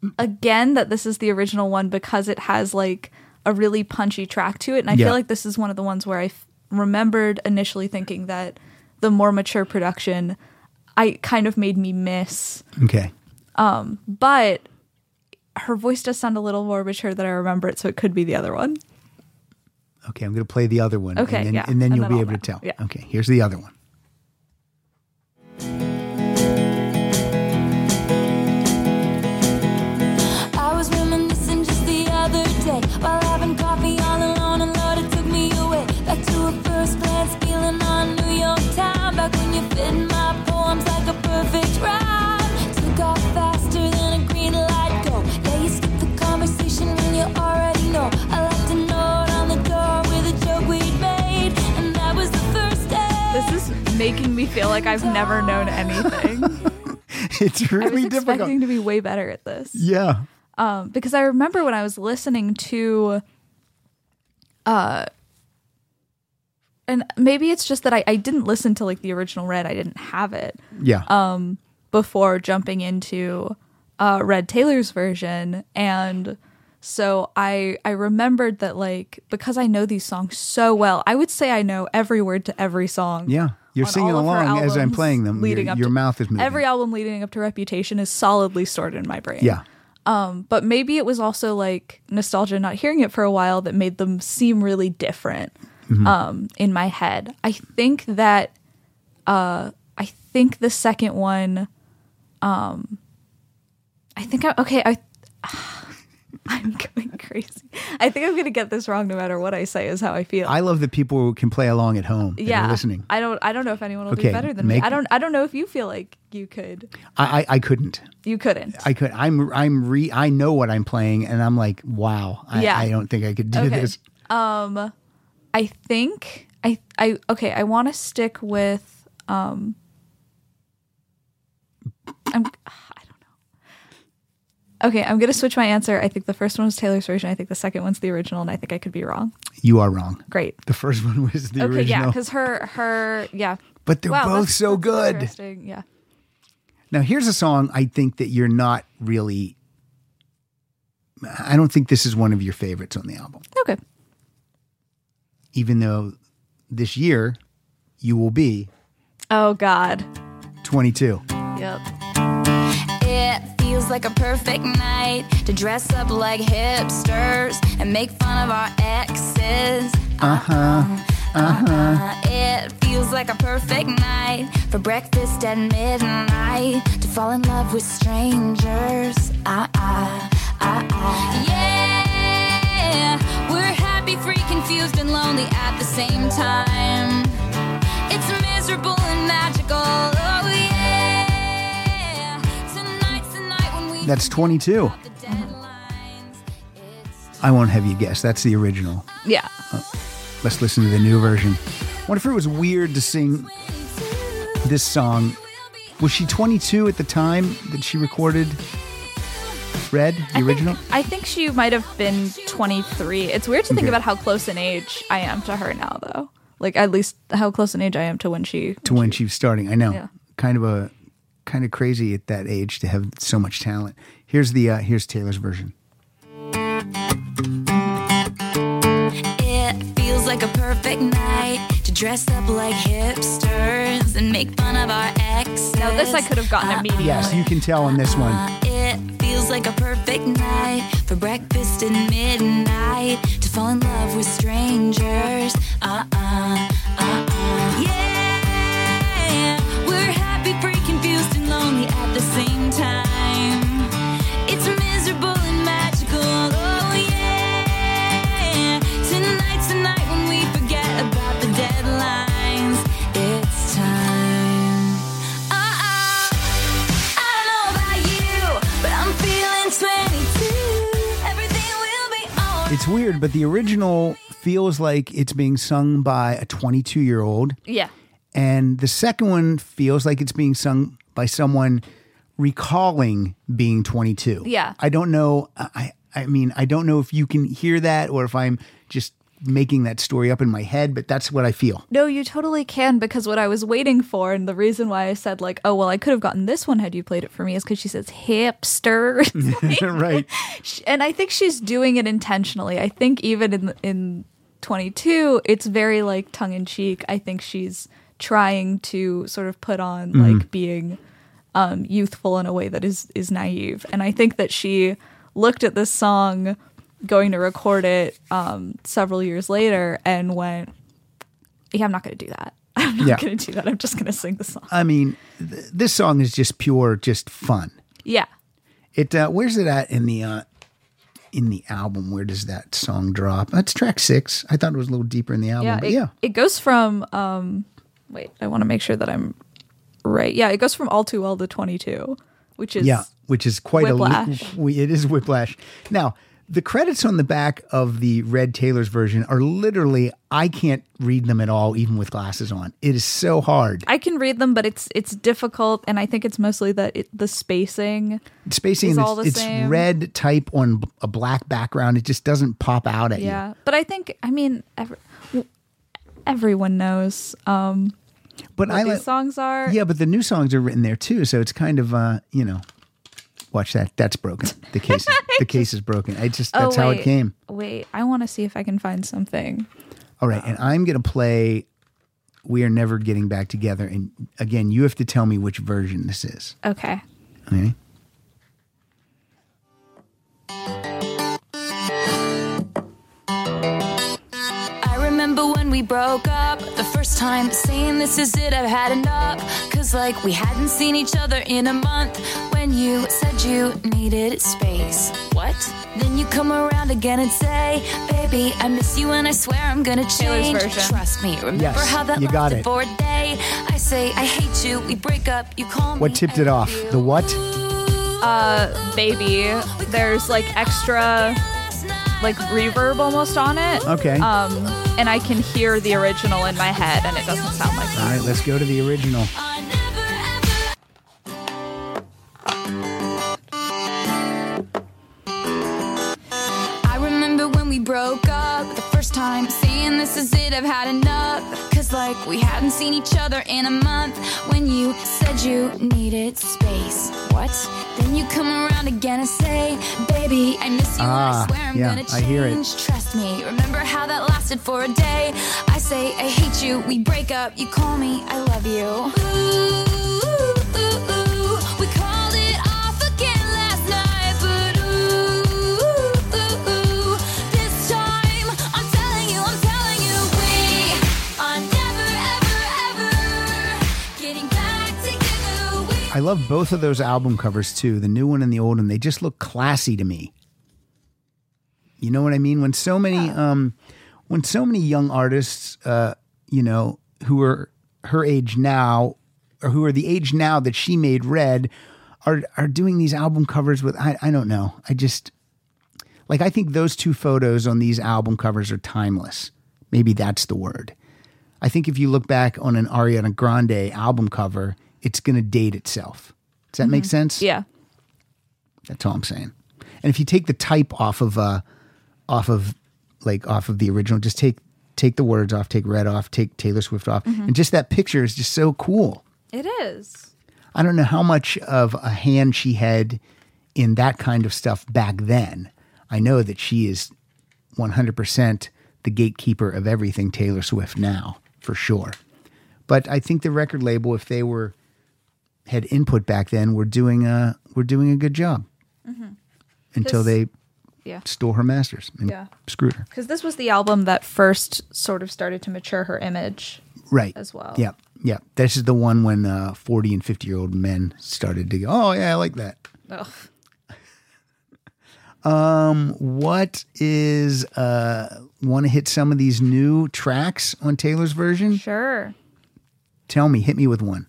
again that this is the original one because it has like a really punchy track to it. And I Yeah. feel like this is one of the ones where I f- remembered initially thinking that the more mature production, I kind of made me miss. Okay. But her voice does sound a little more mature than I remember it, so it could be the other one. Okay, I'm going to play the other one. Okay, and then, yeah. and then And you'll then be I'll able know. to tell. Yeah. Okay, here's the other one. I was reminiscing just the other day while having coffee all alone, and Lord, it took me away back to a first glance feeling on New York time. Back when you fit in my poems like a perfect rhyme. Took off faster than a green light go. Yeah, you skip the conversation when you already know. I left a note on the door with a joke we'd made, and that was the first day. This is making me feel like I've never known anything. It's I was really expecting difficult. to be way better at this. Yeah. Um, because I remember when I was listening to, uh, and maybe it's just that I, I didn't listen to like the original Red. I didn't have it Yeah. um, before jumping into uh, Red Taylor's version, and so I I remembered that like because I know these songs so well, I would say I know every word to every song. yeah. You're on singing all of her along as I'm albums playing them. leading Your, up your to- mouth is moving. Every album leading up to Reputation is solidly stored in my brain. Yeah. Um, but maybe it was also like nostalgia, not hearing it for a while, that made them seem really different Mm-hmm. um, in my head. I think that uh, I think the second one. Um, I think I okay. I I'm going crazy. I think I'm gonna get this wrong no matter what I say. Is how I feel. I love that people can play along at home. that are yeah, listening. I don't. I don't know if anyone will Okay, do better than make- me. I don't. I don't know if you feel like you could. I, I, I couldn't. You couldn't. I could. I'm. I'm. Re. I know what I'm playing, and I'm like, wow. I, Yeah. I don't think I could do Okay. this. Um, I think I I okay. I want to stick with um. I'm. I don't know. Okay, I'm gonna switch my answer. I think the first one was Taylor's version. I think the second one's the original, and I think I could be wrong. You are wrong. Great. The first one was the Okay, yeah, original. because her her yeah. But they're Wow, both that's- so that's good. interesting, Yeah. Now, here's a song I think that you're not really. I don't think this is one of your favorites on the album, Okay. even though this year you will be Oh God. twenty-two. Yep. It feels like a perfect night to dress up like hipsters and make fun of our exes. Uh-huh. Uh, it feels like a perfect night for breakfast at midnight to fall in love with strangers. Uh, uh, uh, uh. Yeah, we're happy, free, confused, and lonely at the same time. It's miserable and magical. Oh yeah. Tonight's the night when we That's twenty-two. forget the deadlines. It's I won't have you guess. That's the original. Yeah. Let's listen to the new version. Wonder if it was weird to sing this song. Was she twenty-two at the time that she recorded Red, the I original? Think, I think she might have been twenty-three. It's weird to think Okay. about how close in age I am to her now, though. Like at least how close in age I am to when she. To when she was starting. I know. Yeah. Kind of a kind of crazy at that age to have so much talent. Here's the uh, here's Taylor's version. It feels like a perfect night to dress up like hipsters and make fun of our exes. No, this I could have gotten immediately. Yes, you can tell on this one. Uh, it feels like a perfect night for breakfast at midnight to fall in love with strangers. Uh uh, uh uh. Yeah, we're happy, free, confused, and lonely at the same time. It's miserable and magical. Oh yeah, tonight's the night when we forget about the deadlines. It's time. Uh uh. I don't know about you, but I'm feeling twenty-two. Everything will be alright. It's weird, but the original feels like it's being sung by a twenty-two-year-old. Yeah. And the second one feels like it's being sung by someone recalling being twenty-two. Yeah. I don't know. I, I mean, I don't know if you can hear that or if I'm just making that story up in my head, but that's what I feel. No, you totally can, because what I was waiting for, and the reason why I said like, oh, well, I could have gotten this one had you played it for me, is because she says hipster. Like, Right. And I think she's doing it intentionally. I think even in in twenty-two, it's very like tongue in cheek. I think she's trying to sort of put on like being um, youthful in a way that is is naive. And I think that she looked at this song going to record it um, several years later and went, yeah, I'm not going to do that. I'm not Yeah. going to do that. I'm just going to sing the song. I mean, th- this song is just pure, just fun. Yeah. It uh, where's it at in the uh, in the album? Where does that song drop? That's track six. I thought it was a little deeper in the album, Yeah. but It, yeah. it goes from, um, wait, I want to make sure that I'm right. Yeah. It goes from All Too Well to twenty-two, which is, Yeah, which is quite Whiplash. a we- it is whiplash. Now, the credits on the back of the Red Taylor's version are literally, I can't read them at all, even with glasses on. It is so hard. I can read them, but it's it's difficult, and I think it's mostly that it, the spacing. Spacing, It's it's, all the it's same. red type on b- a black background. It just doesn't pop out at you. Yeah, but I think I mean every, everyone knows um, But what I these like, songs are. yeah, but the new songs are written there too, so it's kind of uh, you know, watch that. That's broken. The case, the case is broken. I just that's oh, how wait, it came. Wait, I want to see if I can find something. All right, and I'm gonna play "We Are Never Getting Back Together," and again, you have to tell me which version this is. Okay. Okay. I remember when we broke up the first time, saying this is it, I've had enough. Cause like we hadn't seen each other in a month. When you said you needed space. What? Then you come around again and say, baby, I miss you and I swear I'm gonna Taylor's change. version. Trust me, remember Yes, how that you got lasted it. for a day. I say I hate you, we break up, you call me. What tipped I it love off? you. The what? Uh, baby, there's like extra like reverb almost on it. Okay. Um, and I can hear the original in my head, and it doesn't sound like All that. right, let's go to the original. I never, ever I remember when we broke up the first time, saying this is it, I've had enough. Cause like we hadn't seen each other in a month. When you said you needed space. What? Then you come around again and say, baby, I miss you Ah, and I swear I'm yeah, gonna change. I hear it. Trust me, remember how that lasted for a day. I say I hate you, we break up, you call me, I love you. Ooh, ooh, ooh, we called it off again last night, but ooh, ooh, ooh, this time I'm telling you, I'm telling you, we are never, ever, ever getting back together. We I love both of those album covers too, the new one and the old one. They just look classy to me. You know what I mean? When so many, um, when so many young artists, uh, you know, who are her age now, or who are the age now that she made Red, are are doing these album covers with, I, I don't know. I just, like, I think those two photos on these album covers are timeless. Maybe that's the word. I think if you look back on an Ariana Grande album cover, it's going to date itself. Does that make sense? Yeah. That's all I'm saying. And if you take the type off of, uh, off of, like off of the original, just take take the words off, take Red off, take Taylor Swift off, and just that picture is just so cool. It is. I don't know how much of a hand she had in that kind of stuff back then. I know that she is one hundred percent the gatekeeper of everything Taylor Swift now, for sure. But I think the record label, if they were had input back then, were doing a were doing a good job until 'Cause- they Yeah. stole her masters and Yeah. screwed her. Because this was the album that first sort of started to mature her image. Right. As well. Yeah. Yeah. This is the one when uh, forty and fifty year old men started to go, oh, yeah, I like that. Ugh. What is, uh, want to hit some of these new tracks on Taylor's version? Sure. Tell me, hit me with one.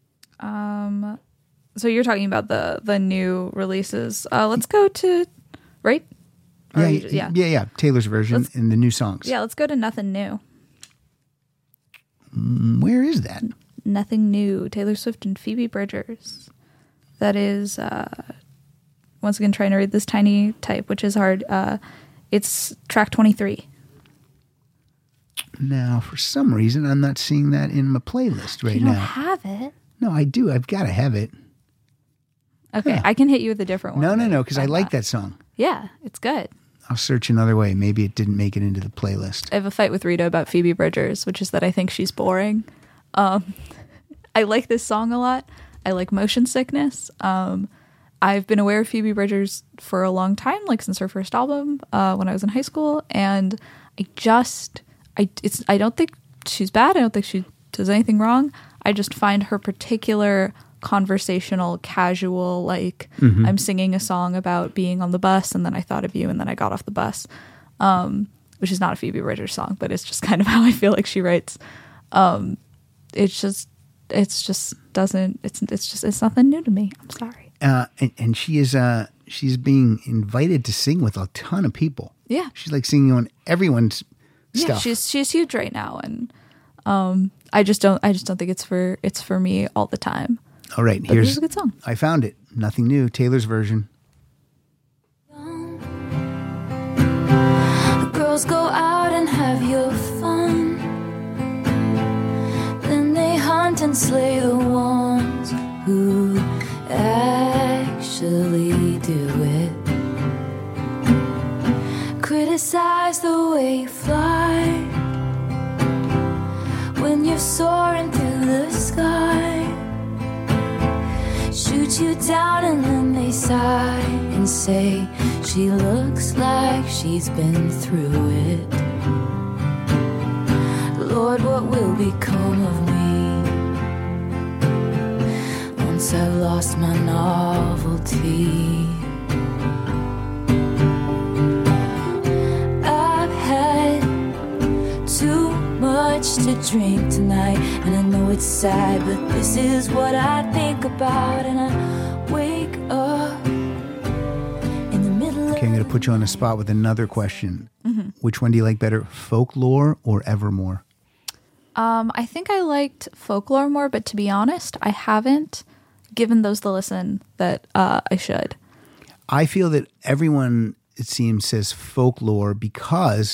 So you're talking about the the new releases. Uh, let's go to right. Or Yeah, you- yeah, yeah, yeah. Taylor's version Let's- and the new songs. Yeah, let's go to Nothing New. Where is that? Nothing New. Taylor Swift and Phoebe Bridgers. That is, uh, once again, trying to read this tiny type, which is hard. Uh, it's track twenty-three. Now, for some reason, I'm not seeing that in my playlist right You don't now. have it. No, I do. I've got to have it. Okay, Yeah. I can hit you with a different one. No, no, that no, you because I find like that song. Yeah, it's good. I'll search another way. Maybe it didn't make it into the playlist. I have a fight with Rita about Phoebe Bridgers, which is that I think she's boring. Um, I like this song a lot. I like Motion Sickness. Um, I've been aware of Phoebe Bridgers for a long time, like since her first album uh, when I was in high school, and I just, I it's I don't think she's bad. I don't think she does anything wrong. I just find her particular conversational, casual, like Mm-hmm. I'm singing a song about being on the bus and then I thought of you and then I got off the bus, um, which is not a Phoebe Bridgers song, but it's just kind of how I feel like she writes. Um, it's just, it's just doesn't, it's, it's just, it's nothing new to me. I'm sorry. Uh, and, and she is uh, she's being invited to sing with a ton of people. Yeah. She's like singing on everyone's Yeah, stuff. she's, she's huge right now. And, um, I just don't, I just don't think it's for, it's for me all the time. All right, But here's this is a good song. I found it. Nothing new. Taylor's version. Girls go out and have your fun. Then they hunt and slay the ones who actually do it. Criticize the way you fly when you're soaring through the sky. Shoot you down and then they sigh and say she looks like she's been through it. Lord, what will become of me once I've lost my novelty? I've had too much to drink tonight, and I know it's sad, but this is what I think about, and I wake up in the middle Okay, I'm going of to put you on the spot with another question. Mm-hmm. Which one do you like better, Folklore or Evermore? Um, I think I liked Folklore more, but to be honest, I haven't given those the listen that uh, I should. I feel that everyone, it seems, says Folklore because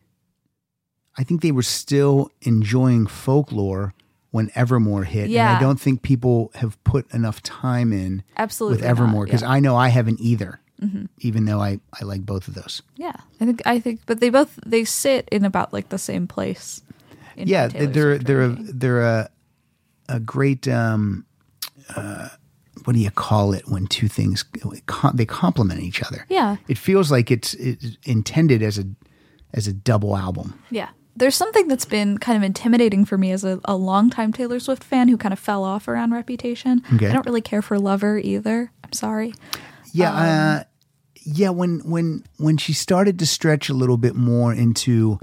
I think they were still enjoying Folklore when Evermore hit. And Yeah. I don't think people have put enough time in Absolutely with Evermore not, because yeah. I know I haven't either, even though I, I like both of those. Yeah, I think I think, but they both they sit in about like the same place. in Yeah, my Taylor they're Swift they're a, ranking. they're a a great um, uh, what do you call it when two things com- they complement each other? Yeah. it feels like it's, it's intended as a as a double album. Yeah. There's something that's been kind of intimidating for me as a, a longtime Taylor Swift fan who kind of fell off around Reputation. Okay. I don't really care for Lover either. I'm sorry. Yeah, Um, uh, yeah. When when when she started to stretch a little bit more into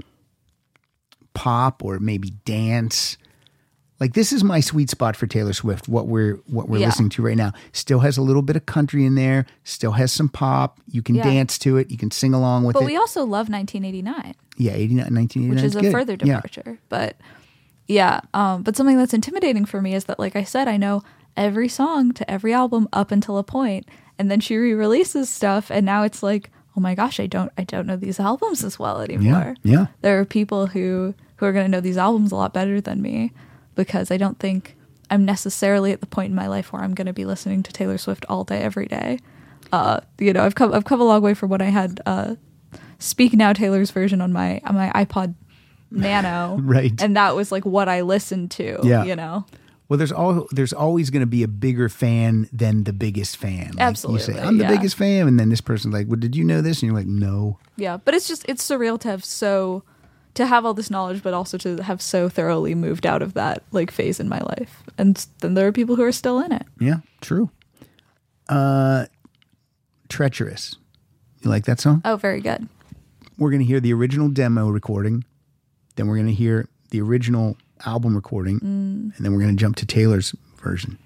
pop or maybe dance, like this is my sweet spot for Taylor Swift. What we're what we're Yeah. listening to right now still has a little bit of country in there. Still has some pop. You can Yeah. dance to it. You can sing along with But it. we also love nineteen eighty-nine, yeah, eighty-nine, nineteen eighty-nine which is a good. further Yeah. departure. But yeah, um, but something that's intimidating for me is that, like I said, I know every song to every album up until a point, and then she re-releases stuff, and now it's like, oh my gosh, I don't, I don't know these albums as well anymore. yeah. There are people who who are going to know these albums a lot better than me because I don't think I'm necessarily at the point in my life where I'm going to be listening to Taylor Swift all day, every day. Uh, you know, I've come, I've come a long way from when I had uh, Speak Now Taylor's version on my on my iPod Nano, Right. And that was like what I listened to. Yeah. You know, Well, there's all there's always going to be a bigger fan than the biggest fan. Like, Absolutely, you say I'm the yeah. biggest fan, and then this person's like, "Well, did you know this?" And you're like, "No." yeah. But it's just it's surreal to have so to have all this knowledge, but also to have so thoroughly moved out of that like phase in my life. And then there are people who are still in it. Yeah, true. Uh, Treacherous. You like that song? Oh, very good. We're going to hear the original demo recording. Then we're going to hear the original album recording. And then we're going to jump to Taylor's version.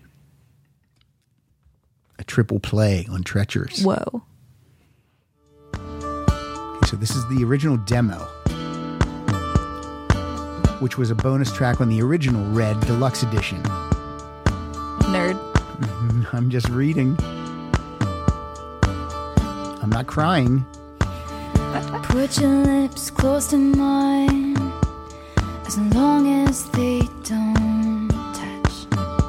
A triple play on Treacherous. Whoa. So this is the original demo, which was a bonus track on the original Red Deluxe Edition. Nerd. I'm just reading. I'm not crying. Put your lips close to mine. as long as they don't touch.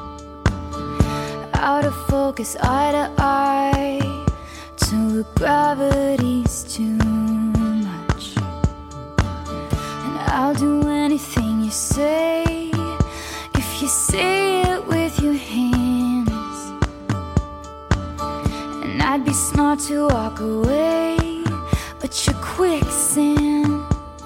Out of focus, eye to eye, till the gravity's too much. And I'll do anything you say if you say it with your hands. And I'd be smart to walk away, but you're quicksand.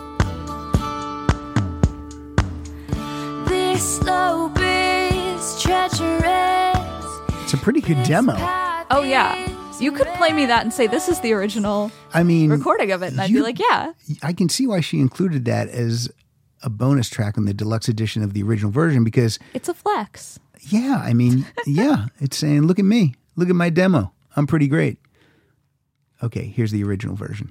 This slope is treacherous. It's a pretty good demo. Oh, yeah. You could play me that and say, this is the original I mean, recording of it. And I'd you- be like, yeah. I can see why she included that as a bonus track on the deluxe edition of the original version because, It's a flex. yeah, I mean, yeah, it's saying, look at me. Look at my demo. I'm pretty great. Okay, here's the original version.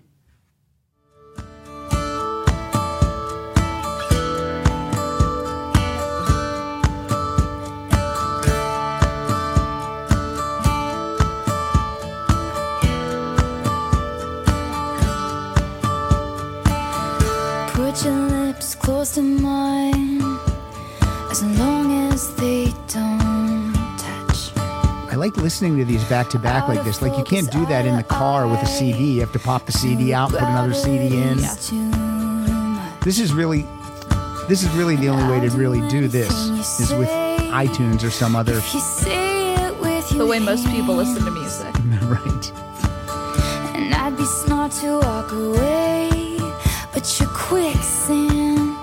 Put your lips close to mine, as long as they don't touch. I like listening to these back to back like this. Like you can't do that in the car with a C D. You have to pop the C D out, put another C D in. Too much. This is really, this is really the only way to really do this is with iTunes or some other. If you say it with The your way most people hands. listen to music. Right. And I'd be smart to walk away, but you're quicksand.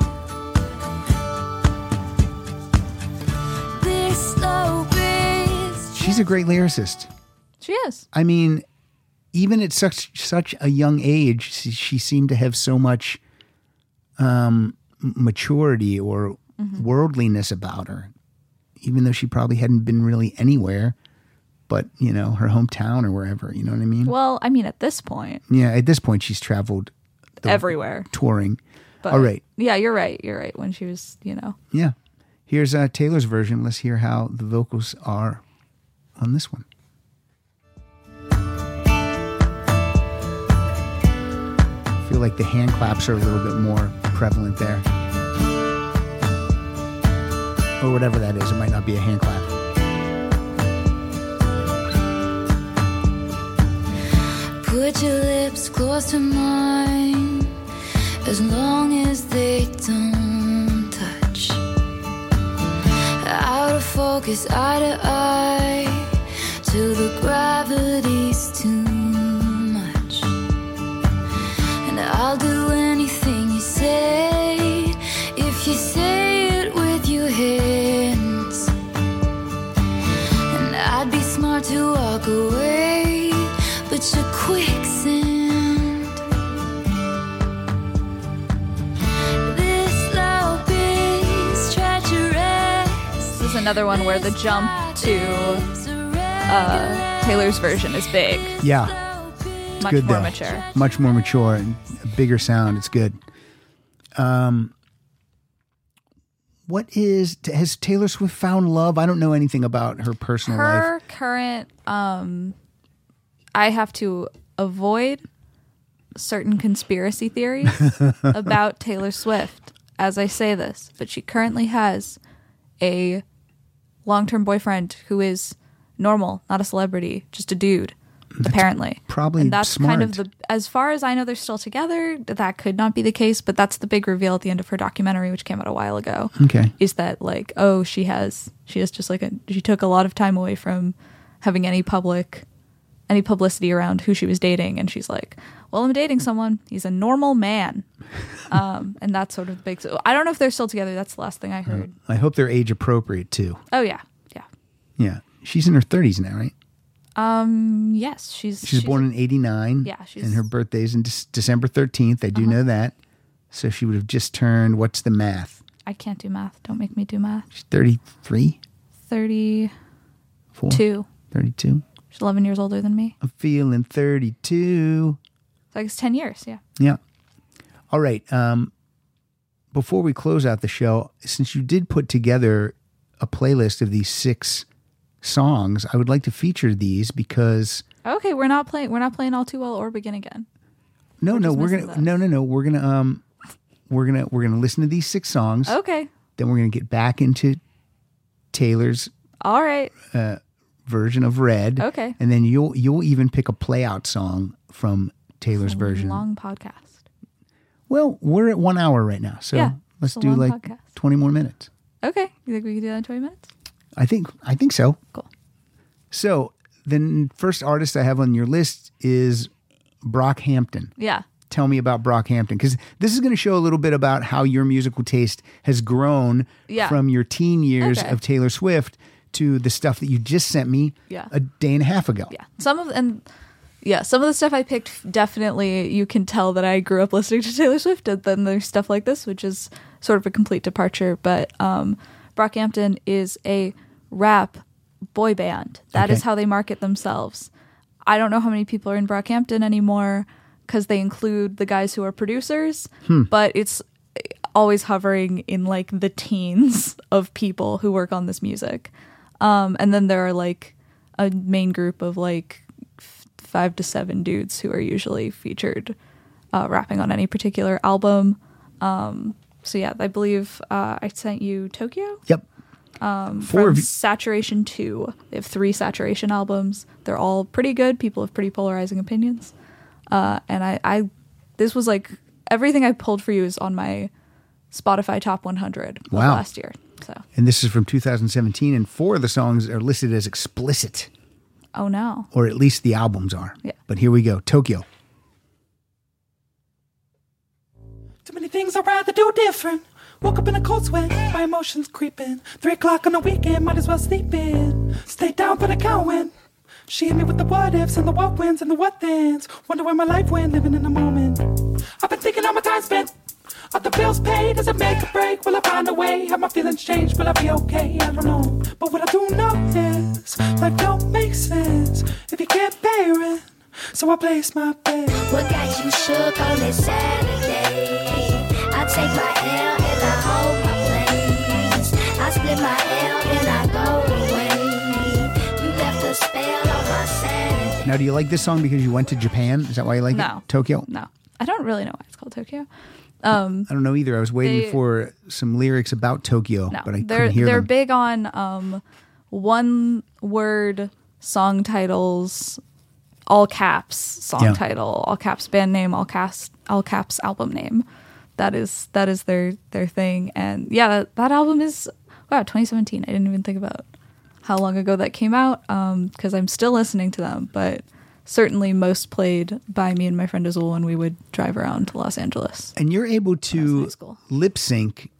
This slope is She's a great lyricist. She is. I mean, even at such such a young age, she, she seemed to have so much um, maturity or worldliness about her, even though she probably hadn't been really anywhere but, you know, her hometown or wherever. You know what I mean? Well, I mean, at this point, Yeah, at this point, she's traveled the- everywhere. touring. But All right. Yeah, you're right. You're right. When she was, you know. Yeah. Here's uh, Taylor's version. Let's hear how the vocals are on this one. I feel like the hand claps are a little bit more prevalent there. Or whatever that is. It might not be a hand clap. Put your lips close to mine, as long as they don't touch. Out of focus, eye to eye, till the gravity's too much. And I'll do anything you say, if you say it with your hands. And I'd be smart to walk away, but you're quicksand. This slope is treacherous. This is another one where the jump to uh, Taylor's version is big. Yeah. Much Good more though. mature. Much more mature and a bigger sound. It's good. Um, what is, has Taylor Swift found love? I don't know anything about her personal life. Her current, um, I have to avoid certain conspiracy theories about Taylor Swift as I say this, but she currently has a long-term boyfriend who is normal, not a celebrity, just a dude, apparently. probably and that's kind of smart. the, as far as I know, they're still together. That could not be the case, but that's the big reveal at the end of her documentary, which came out a while ago. Okay. Is that like, oh, she has, she has just like a, she took a lot of time away from having any public, any publicity around who she was dating. And she's like, well, I'm dating someone. He's a normal man. Um, and that's sort of the big, so I don't know if they're still together. That's the last thing I heard. I hope they're age appropriate too. Oh yeah. Yeah. Yeah. She's in her thirties now, right? Um, yes, she's, She's, born in eighty-nine. Yeah, she's- And her birthday's in Dec- December thirteenth. I do Uh-huh. know that. So she would have just turned, what's the math? I can't do math. Don't make me do math. She's thirty-three? thirty-two. Four? thirty-two? She's eleven years older than me. I'm feeling thirty-two. So I guess ten years. Yeah. Yeah. All right. Um, before we close out the show, since you did put together a playlist of these six songs, I would like to feature these because Okay, we're not playing. We're not playing All Too Well or Begin Again. no, We're no, just we're missing gonna those. no, no, no, we're gonna um, we're gonna we're gonna listen to these six songs. Okay. Then we're gonna get back into Taylor's All right. version of Red. Okay. And then you'll you'll even pick a play out song from Taylor's version. Long podcast. Well, we're at one hour right now, so Yeah, let's it's a do long like podcast. twenty more minutes. Okay. You think we can do that in twenty minutes? I think I think so. Cool. So the first artist I have on your list is Brockhampton. Yeah. Tell me about Brockhampton, because this is going to show a little bit about how your musical taste has grown Yeah. from your teen years Okay. of Taylor Swift to the stuff that you just sent me Yeah. a day and a half ago. Yeah. Some of and yeah, some of the stuff I picked definitely you can tell that I grew up listening to Taylor Swift, and then there's stuff like this, which is sort of a complete departure. But um, Brockhampton is a rap boy band. That Okay. is how they market themselves. I don't know how many people are in Brockhampton anymore because they include the guys who are producers, but it's always hovering in like the teens of people who work on this music. Um, and then there are like a main group of like f- five to seven dudes who are usually featured uh, rapping on any particular album. Um, so yeah, I believe uh, I sent you Tokyo Yep. Um, Four from of you. Saturation two. They have three Saturation albums. They're all pretty good. People have pretty polarizing opinions. Uh, and I, I, this was like everything I pulled for you is on my Spotify top one hundred of Wow. last year. So, And this is from two thousand seventeen, and four of the songs are listed as explicit, oh no. or at least the albums are. Yeah. But here we go. Tokyo. Too many things I'd rather do different. Woke up in a cold sweat, my emotions creeping. Three o'clock on the weekend, might as well sleep in. Stay down for the count. She hit me with the what ifs and the what wins and the what thens. Wonder where my life went, living in the moment. I've been thinking how my time spent. Are the bills paid? Does it make a break? Will I find a way? Have my feelings changed? Will I be okay? I don't know. But what I do know is life don't make sense if you can't pay rent. So I place my bet. What got you shook on this Saturday? I take my L and I hold my place. I split my L and I go away. You left a spell on my Saturday. Now, do you like this song because you went to Japan? Is that why you like No. it? Tokyo? No, I don't really know why it's called Tokyo. Um, I don't know either. I was waiting They- for some lyrics about Tokyo, no, but I they're couldn't hear they're them. big on um, one word song titles, all caps song Yeah. title, all caps band name, all caps all caps album name. That is that is their their thing. And yeah, that, that album is wow, twenty seventeen. I didn't even think about how long ago that came out because I'm still listening to them, but certainly most played by me and my friend Azul when we would drive around to Los Angeles. And you're able I was in to high school. lip sync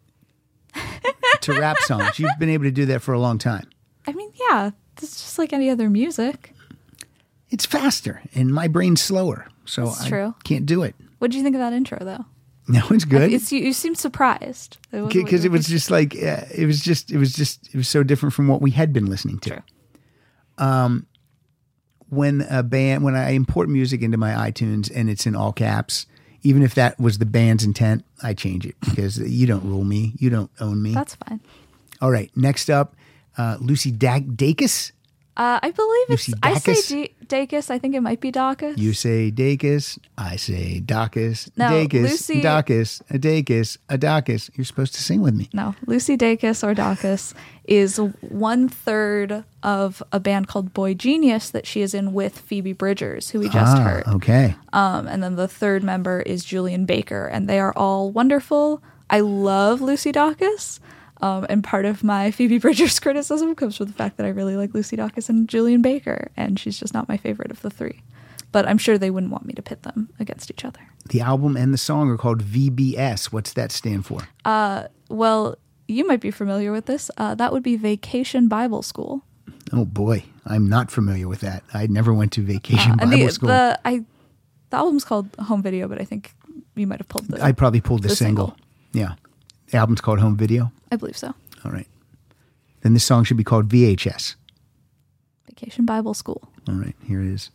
to rap songs. You've been able to do that for a long time. I mean, yeah, it's just like any other music. It's faster, and my brain's slower, so That's I true. can't do it. What did you think of that intro, though? No, it's good. It's, you, you seemed surprised. It wasn't what you Because it were was just like uh, it was just it was just it was so different from what we had been listening to. True. When a band when I import music into my iTunes and it's in all caps, even if that was the band's intent, I change it because you don't rule me, you don't own me. That's fine. All right, next up, uh, Lucy da- Dacus. Uh, I believe it's. Lucy I say Dacus? D- Dacus. I think it might be Dacus. You say Dacus, I say Dacus. No, Dacus, Lucy- Dacus, a Dacus, a Dacus. You're supposed to sing with me. No, Lucy Dacus or Dacus is one third of a band called Boy Genius that she is in with Phoebe Bridgers, who we just ah, heard. okay. Um, and then the third member is Julian Baker, and they are all wonderful. I love Lucy Dacus. Um, and part of my Phoebe Bridgers criticism comes from the fact that I really like Lucy Dacus and Julian Baker, and she's just not my favorite of the three. But I'm sure they wouldn't want me to pit them against each other. The album and the song are called V B S. What's that stand for? Well, you might be familiar with this. Uh, that would be Vacation Bible School. Oh boy, I'm not familiar with that. I never went to Vacation And Bible the, School. the I the album's called Home Video, but I think you might have pulled the. I probably pulled the, the single. single. Yeah. The album's called Home Video. I believe so. All right. Then this song should be called V H S. Vacation Bible School. All right, here it is.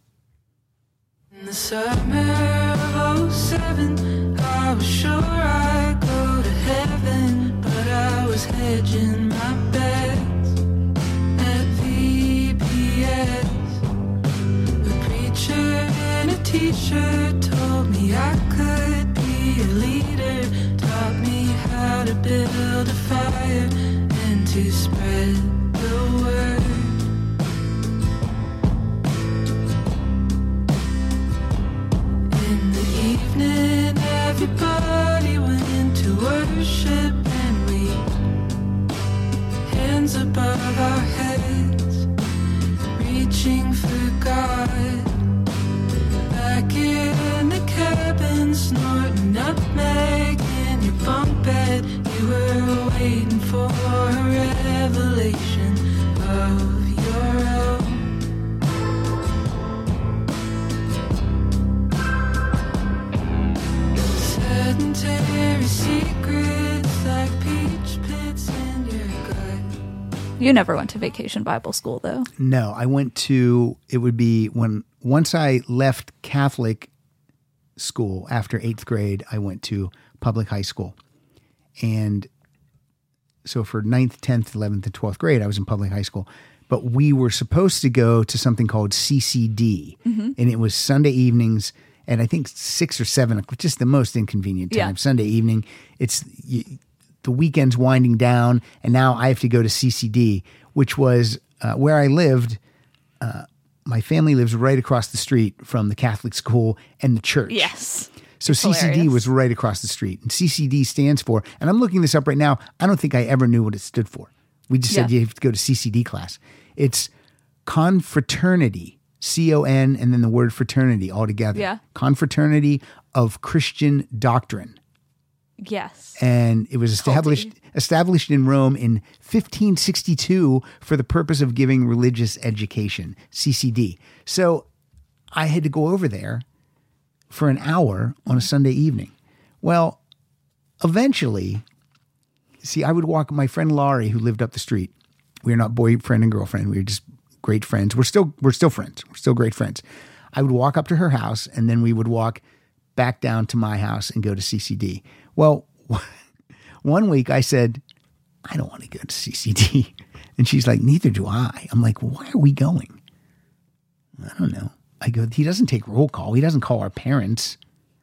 In the summer of oh seven, I was sure I'd go to heaven, but I was hedging my bets at V B S. A preacher in a t-shirt told me I could be a leader build a fire and to spread the word. In the evening, everybody went into worship, and we, hands above our heads, reaching for God. Back in the cabin, snorting nutmeg in your bunk bed, you were waiting for a revelation of your own. Sedentary secrets like peach pits in your gut. You never went to vacation Bible school, though. No, I went to, it would be when, once I left Catholic school after eighth grade, I went to public high school. And so for ninth, tenth, eleventh, and twelfth grade, I was in public high school. But we were supposed to go to something called C C D. Mm-hmm. And it was Sunday evenings, and I think six or seven, just the most inconvenient time. Yeah. Sunday evening, it's you, the weekend's winding down, and now I have to go to C C D, which was uh, where I lived. Uh, my family lives right across the street from the Catholic school and the church. Yes. So C C D Hilarious. was right across the street. And C C D stands for, and I'm looking this up right now, I don't think I ever knew what it stood for. We just said Yeah. you have to go to C C D class. It's Confraternity, C O N, and then the word fraternity all together. Yeah. Confraternity of Christian Doctrine. Yes. And it was established Culty. established in Rome in fifteen sixty-two for the purpose of giving religious education, C C D. So I had to go over there for an hour on a Sunday evening. Well, eventually, see, I would walk, my friend Laurie, who lived up the street. We were not boyfriend and girlfriend. We were just great friends. We're still, we're still friends. We're still great friends. I would walk up to her house, and then we would walk back down to my house and go to C C D. Well, one week I said, I don't want to go to C C D. And she's like, neither do I. I'm like, well, why are we going? I don't know. I go, he doesn't take roll call. He doesn't call our parents.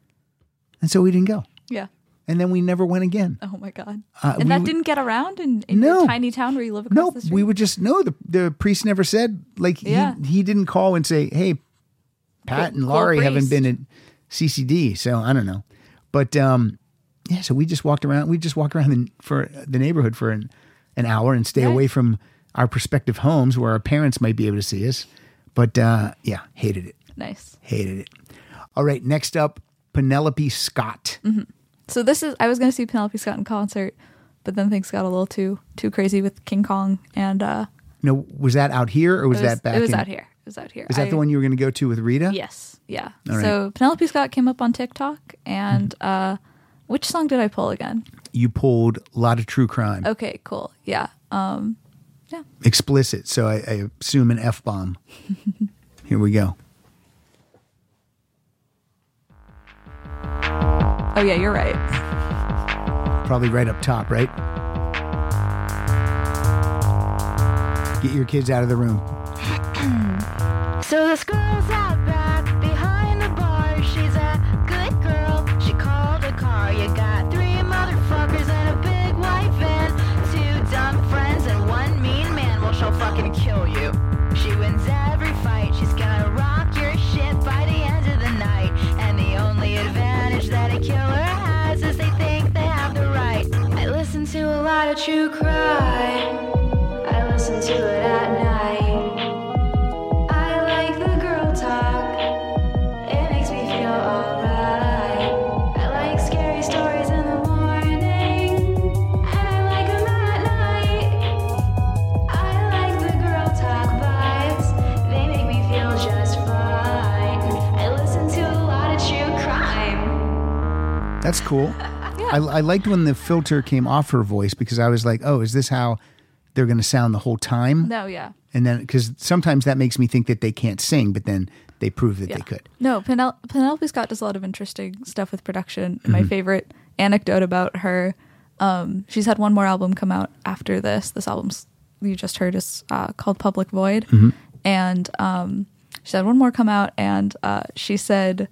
And so we didn't go. Yeah. And then we never went again. Oh my God. Uh, and we that would- didn't get around in, in No. your tiny town where you live across No, the street? we would just, no, the, the priest never said, like, Yeah. he, he didn't call and say, hey, Pat Cool- and cool Laurie haven't priest. been at C C D. So I don't know. But, um, yeah, so we just walked around. We just walk around the, for the neighborhood for an, an hour and stay Nice. away from our prospective homes where our parents might be able to see us. But uh, yeah, hated it. Nice. Hated it. All right, next up, Penelope Scott. So this is, I was going to see Penelope Scott in concert, but then things got a little too too crazy with King Kong. And uh, No, was that out here or was, it was, that back it was in? out here. It was out here. Is that I- the one you were going to go to with Rita? Yes. Yeah. All right. So Penelope Scott came up on TikTok, and Mm-hmm. uh, which song did I pull again? You pulled a lot of true crime. Okay, cool. Yeah. Um, yeah. Explicit, so I, I assume an F-bomb. Here we go. Oh yeah, you're right. Probably right up top, right? Get your kids out of the room. So this girl's out back behind the bar. She's a good girl. She called a car. You got three motherfuckers and a big white van, two dumb friends and one mean man. Well, she'll fucking kill you. She wins every fight. She's gonna rock your shit by the end of the night. And the only advantage that a killer has is they think they have the right. I listen to a lot of true crime. I listen to it at night. I like the girl talk. It makes me feel alright. I like scary stories in the morning, and I like them at night. I like the girl talk vibes. They make me feel just fine. I listen to a lot of true crime. That's cool. I, I liked when the filter came off her voice because I was like, oh, is this how they're going to sound the whole time? No, yeah. And then, because sometimes that makes me think that they can't sing, but then they prove that Yeah. they could. No, Penel- Penelope Scott does a lot of interesting stuff with production. My Mm-hmm. favorite anecdote about her, um, she's had one more album come out after this. This album you just heard is uh, called Public Void. Mm-hmm. And um, she had one more come out, and uh, she said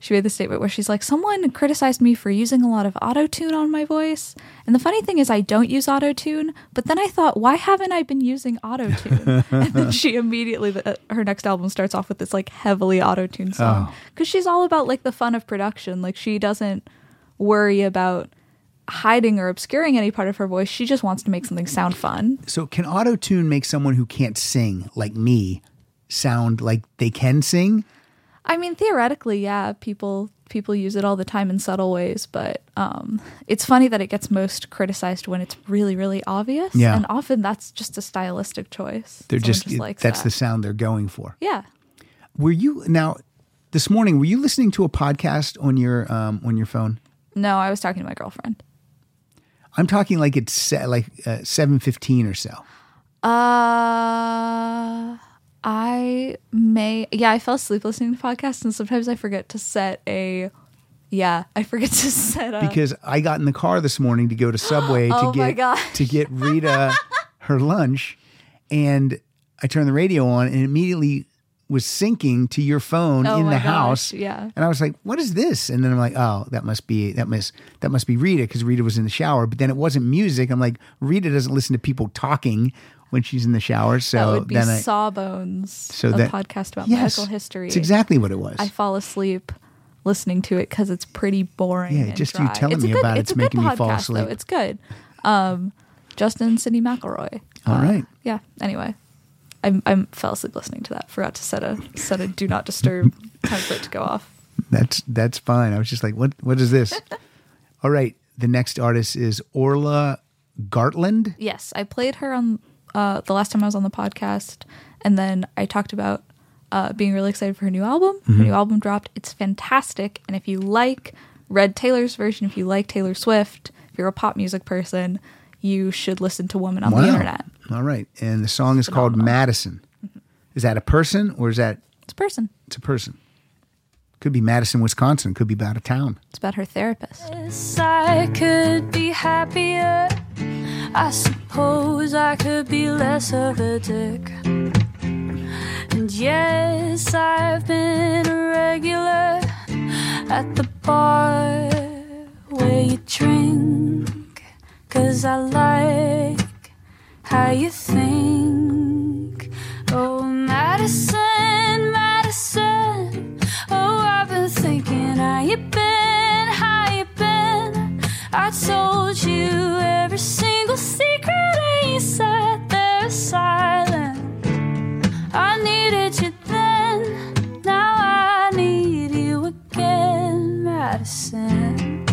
she made the statement where she's like, someone criticized me for using a lot of auto-tune on my voice. And the funny thing is I don't use auto-tune, but then I thought, why haven't I been using auto-tune? And then she immediately, the, her next album starts off with this like heavily auto-tune song. Because she's all about like the fun of production. Like she doesn't worry about hiding or obscuring any part of her voice. She just wants to make something sound fun. So can auto-tune make someone who can't sing, like me, sound like they can sing? I mean, theoretically, yeah, people people use it all the time in subtle ways, but um, it's funny that it gets most criticized when it's really, really obvious. Yeah. And often that's just a stylistic choice. They're Someone just, likes that's that. the sound they're going for. Yeah. Were you, now, this morning, were you listening to a podcast on your um, on your phone? No, I was talking to my girlfriend. I'm talking like it's se- like uh, seven fifteen or so. Uh, I may, yeah, I fell asleep listening to podcasts, and sometimes I forget to set a, yeah, I forget to set a. Because I got in the car this morning to go to Subway Oh to my get gosh. to get Rita her lunch, and I turned the radio on and it immediately was syncing to your phone Oh in my the gosh, house. yeah. And I was like, "What is this?" And then I'm like, "Oh, that must be that must that must be Rita," because Rita was in the shower. But then it wasn't music. I'm like, Rita doesn't listen to people talking when she's in the shower. So that would be then I, Sawbones, so a that podcast about yes, medical history. It's exactly what it was. I fall asleep listening to it because it's pretty boring. Yeah, and just you dry. telling It's a me good- about it's it's a good making me fall podcast, asleep. Though. It's good. Um, Justin and Sydney McElroy. All Uh, right. Yeah. Anyway, I I fell asleep listening to that. Forgot to set a set a do not disturb time for it to go off. That's that's fine. I was just like, what what is this? All right. The next artist is Orla Gartland. Yes, I played her on uh, the last time I was on the podcast, and then I talked about uh, being really excited for her new album. Mm-hmm. Her new album dropped. It's fantastic, and if you like Red Taylor's version, if you like Taylor Swift, if you're a pop music person, you should listen to Woman on Wow. the Internet. All right. And the song is called Phenomenal. Madison. Is that a person or is that It's a person. it's a person? Could be Madison, Wisconsin. Could be about a town. It's about her therapist. Yes, I could be happier. I suppose I could be less of a dick. And yes, I've been a regular at the bar where you drink. 'Cause I like how you think. Oh, Madison, Madison. Oh, I've been thinking how you been, how you been. I told you every single secret and you sat there silent. I needed you then, now I need you again, Madison.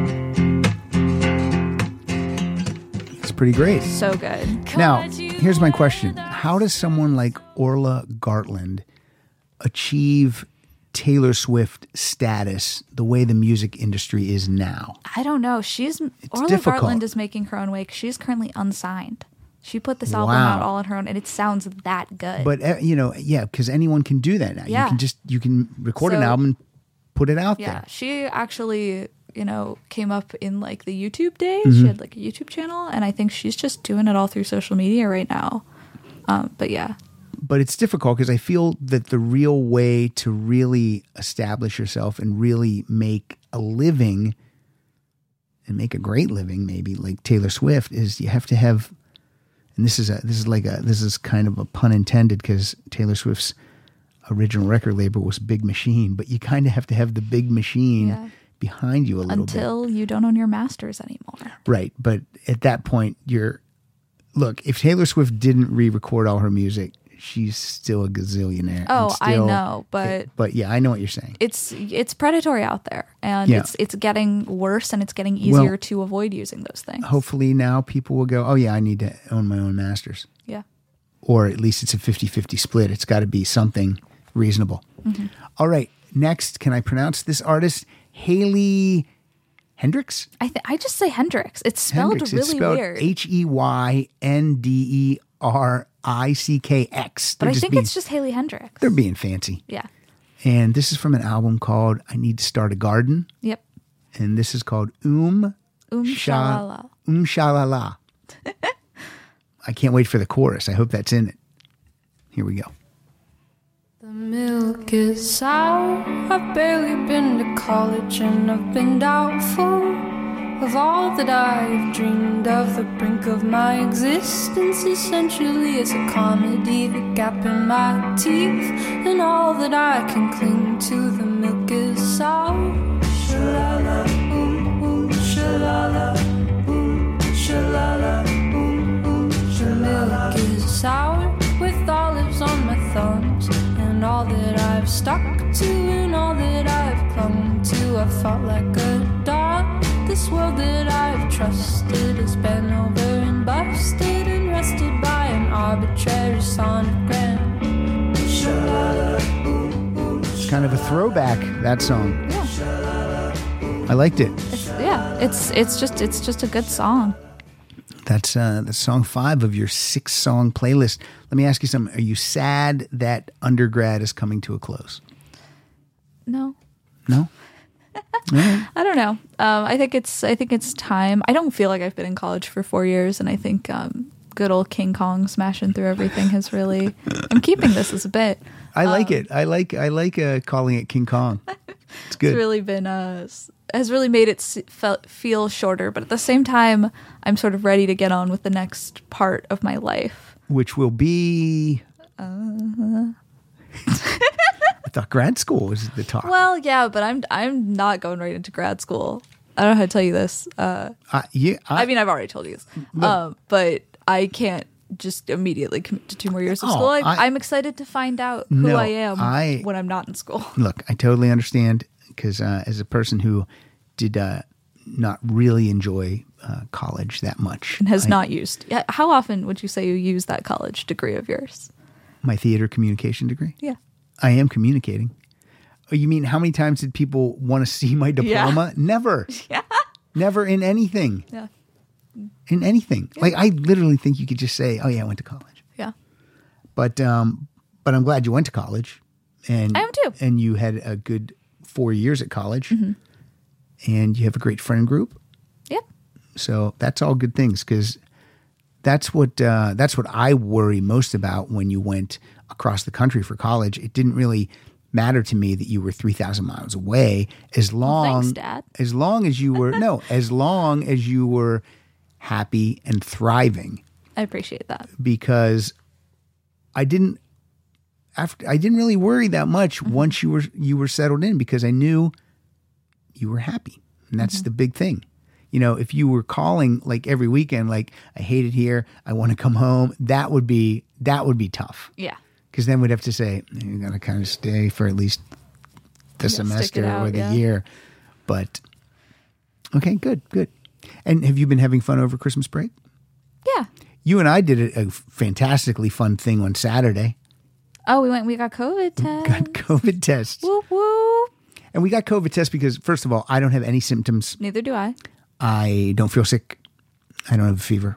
It's pretty great. So good. Now, here's my question. How does someone like Orla Gartland achieve Taylor Swift status the way the music industry is now? I don't know. She's Orla difficult. Gartland is making her own way. 'Cause she's currently unsigned. She put this album Wow. out all on her own, and it sounds that good. But uh, you know, yeah, because anyone can do that now. Yeah. You can just you can record an So- album and put it out yeah, there. she actually, you know, came up in like the YouTube days. Mm-hmm. She had like a YouTube channel, and I think she's just doing it all through social media right now. Um, but yeah, But it's difficult because I feel that the real way to really establish yourself and really make a living and make a great living, maybe like Taylor Swift, is you have to have. And this is a this is like a this is kind of a pun intended because Taylor Swift's original record label was Big Machine, but you kind of have to have the Big Machine Yeah. behind you a little bit. until you don't own your masters anymore. Right. But at that point, you're look, if Taylor Swift didn't re-record all her music, she's still a gazillionaire. and Oh, I still- know, but but yeah, I know what you're saying. it's it's predatory out there, and Yeah. it's it's getting worse, and it's getting easier Well, to avoid using those things. Hopefully now people will go, oh yeah, I need to own my own masters. Yeah. Or at least it's a fifty-fifty split. It's got to be something reasonable. Mm-hmm. All right. Next, can I pronounce this artist? Haley Hendricks? I th- I just say Hendrix. It's spelled Hendricks. really it's spelled weird. H E Y N D E R I C K X. but They're I just think being, it's just Haley Hendrix. they're being fancy. Yeah. And this is from an album called I Need to Start a Garden. Yep. And this is called Um Um Sha- shalala. Um Shalala. I can't wait for the chorus. I hope that's in it. Here we go. The The milk is sour. I've barely been to college and I've been doubtful of all that I've dreamed of. The brink of my existence essentially is a comedy. The gap in my teeth and all that I can cling to. The milk is sour. Shalala, ooh, ooh, shalala, ooh, shalala, ooh, ooh, shalala. The milk is sour with olives on my thumbs. And all that I've stuck to and all that I've clung to. I felt like a dog. This world that I've trusted has been over and busted and rested by an arbitrary sonogram. It's kind of a throwback, that song. Yeah. I liked it. It's, yeah, it's it's just it's just a good song. That's uh, that's song five of your six song playlist. Let me ask you something. Are you sad that undergrad is coming to a close? No. No? Right. I don't know. Um, I think it's I think it's time. I don't feel like I've been in college for four years, and I think um, good old King Kong smashing through everything has really. I'm keeping this as a bit. I like um, it. I like I like uh, calling it King Kong. It's good. It's really been uh, has really made it se- fe- feel shorter, but at the same time, I'm sort of ready to get on with the next part of my life, which will be. Uh, I thought grad school was the talk. well, yeah, but I'm I'm not going right into grad school. I don't know how to tell you this. Uh, uh, yeah, I, I mean, I've already told you this, um, but I can't just immediately commit to two more years of Oh, school. I, I- I'm excited to find out who No, I am I- when I'm not in school. Look, I totally understand because uh, as a person who did uh, not really enjoy uh, college that much, And has I- not used. Yeah, how often would you say you use that college degree of yours? my theater communication degree. Yeah. I am communicating. Oh, you mean how many times did people want to see my diploma? Never. Yeah. Never in anything. Yeah. In anything. Like I literally think you could just say, "Oh yeah, I went to college." Yeah. But um, but I'm glad you went to college, and I am too. And you had a good four years at college, Mm-hmm. and you have a great friend group. Yep. So that's all good things because that's what uh, that's what I worry most about when you went across the country for college. It didn't really matter to me that you were three thousand miles away, as long thanks, Dad. as long as you were no, as long as you were happy and thriving. I appreciate that. Because I didn't after I didn't really worry that much Mm-hmm. once you were you were settled in because I knew you were happy. And that's Mm-hmm. the big thing. You know, if you were calling like every weekend like I hate it here, I want to come home, that would be that would be tough. Yeah. Because then we'd have to say you got to kind of stay for at least the Yeah, stick it semester out, or the yeah. year. But okay, good, good. And have you been having fun over Christmas break? Yeah. You and I did a, a fantastically fun thing on Saturday. Oh, we went. We got COVID test. Got COVID tests. Whoop whoop. And we got COVID tests because, first of all, I don't have any symptoms. Neither do I. I don't feel sick. I don't have a fever.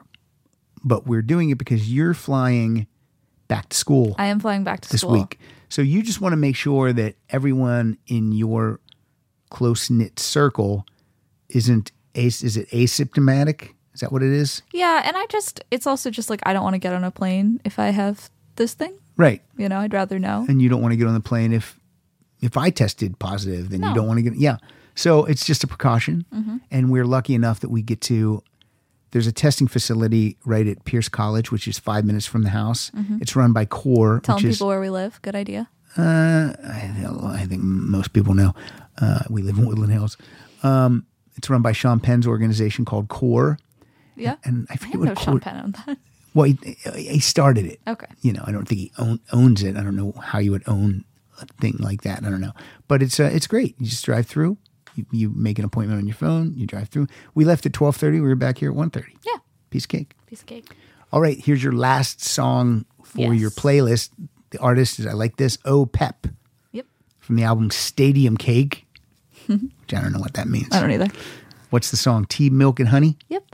But we're doing it because you're flying back to school I am flying back to this school week. So you just want to make sure that everyone in your close-knit circle isn't, as- is it asymptomatic? Is that what it is? Yeah, and I just, it's also just like, I don't want to get on a plane if I have this thing. Right. You know, I'd rather know. And you don't want to get on the plane if if I tested positive, then you No. don't want to get, yeah. So it's just a precaution. Mm-hmm. And we're lucky enough that we get to, there's a testing facility right at Pierce College, which is five minutes from the house. It's run by CORE, Telling which is, people where we live. Good idea. uh, I, I think most people know. Uh, we live in Woodland Hills. Um, it's run by Sean Penn's organization called CORE. Yeah. And I I forget didn't know what Sean CORE, Penn owned that. well, he, he started it. Okay. You know, I don't think he own, owns it. I don't know how you would own a thing like that. I don't know. But it's uh, it's great. You just drive through. You, you make an appointment on your phone. You drive through. We left at twelve thirty. We were back here at one thirty. Yeah. Piece of cake. Piece of cake. All right. Here's your last song for Yes. your playlist. The artist is, I like this, Oh Pep, Yep. from the album Stadium Cake, which I don't know what that means. I don't either. What's the song? Tea, Milk, and Honey? Yep.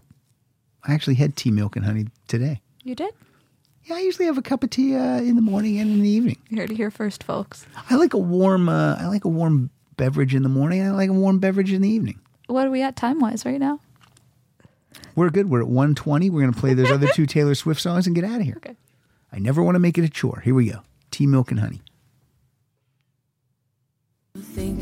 I actually had tea, milk, and honey today. You did? Yeah, I usually have a cup of tea uh, in the morning and in the evening. You heard it here first, folks. I like a warm. Uh, I like a warm beverage in the morning. And I like a warm beverage in the evening. What are we at time wise right now? We're good. We're at one twenty. We're going to play those other two Taylor Swift songs and get out of here. Okay. I never want to make it a chore. Here we go. Tea, milk, and honey.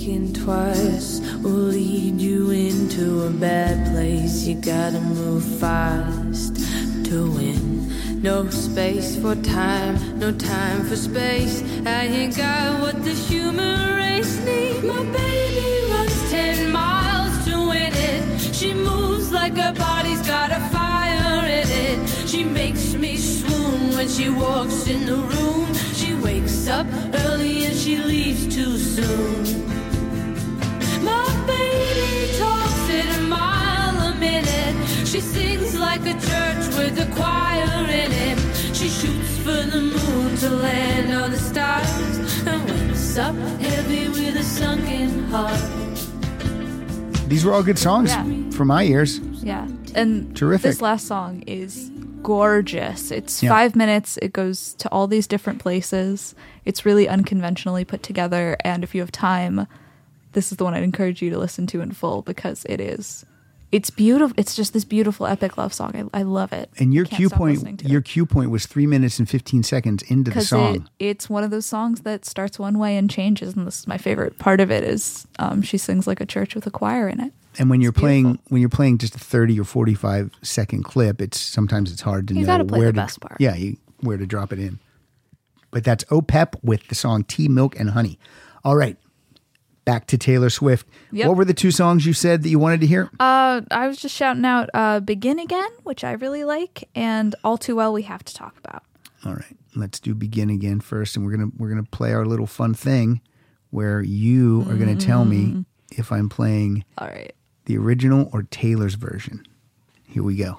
thinking twice will lead you into a bad place. You gotta move fast to win. No space for time, no time for space. I ain't got what the human race needs. My baby runs ten miles to win it. She moves like her body's got a fire in it. She makes me swoon when she walks in the room. She wakes up early and she leaves too soon. My baby talks at a mile a minute. She sings like a church with a choir in it. She shoots for the moon to land on the stars and wakes up heavy with a sunken heart. These were all good songs Yeah. for my ears. Yeah. And Terrific. this last song is gorgeous. It's Yeah. five minutes. It goes to all these different places. It's really unconventionally put together. And if you have time, this is the one I'd encourage you to listen to in full because it is, it's beautiful. It's just this beautiful epic love song. I, I love it. And your Can't cue stop listening point, to your it. cue point was three minutes and fifteen seconds into the Because song. it, it's one of those songs that starts one way and changes. And this is my favorite part of it is um, she sings like a church with a choir in it. And when you're It's playing, beautiful. when you're playing just a thirty or forty-five second clip, it's sometimes it's hard to You know gotta play where the to, best part. yeah, you, where to drop it in. But that's O P E P with the song Tea, Milk, and Honey. All right, back to Taylor Swift. Yep. What were the two songs you said that you wanted to hear? Uh, I was just shouting out uh, Begin Again, which I really like, and All Too Well we have to talk about. All right, let's do Begin Again first, and we're gonna we're gonna play our little fun thing where you are gonna tell me if I'm playing All right. the original or Taylor's version. Here we go.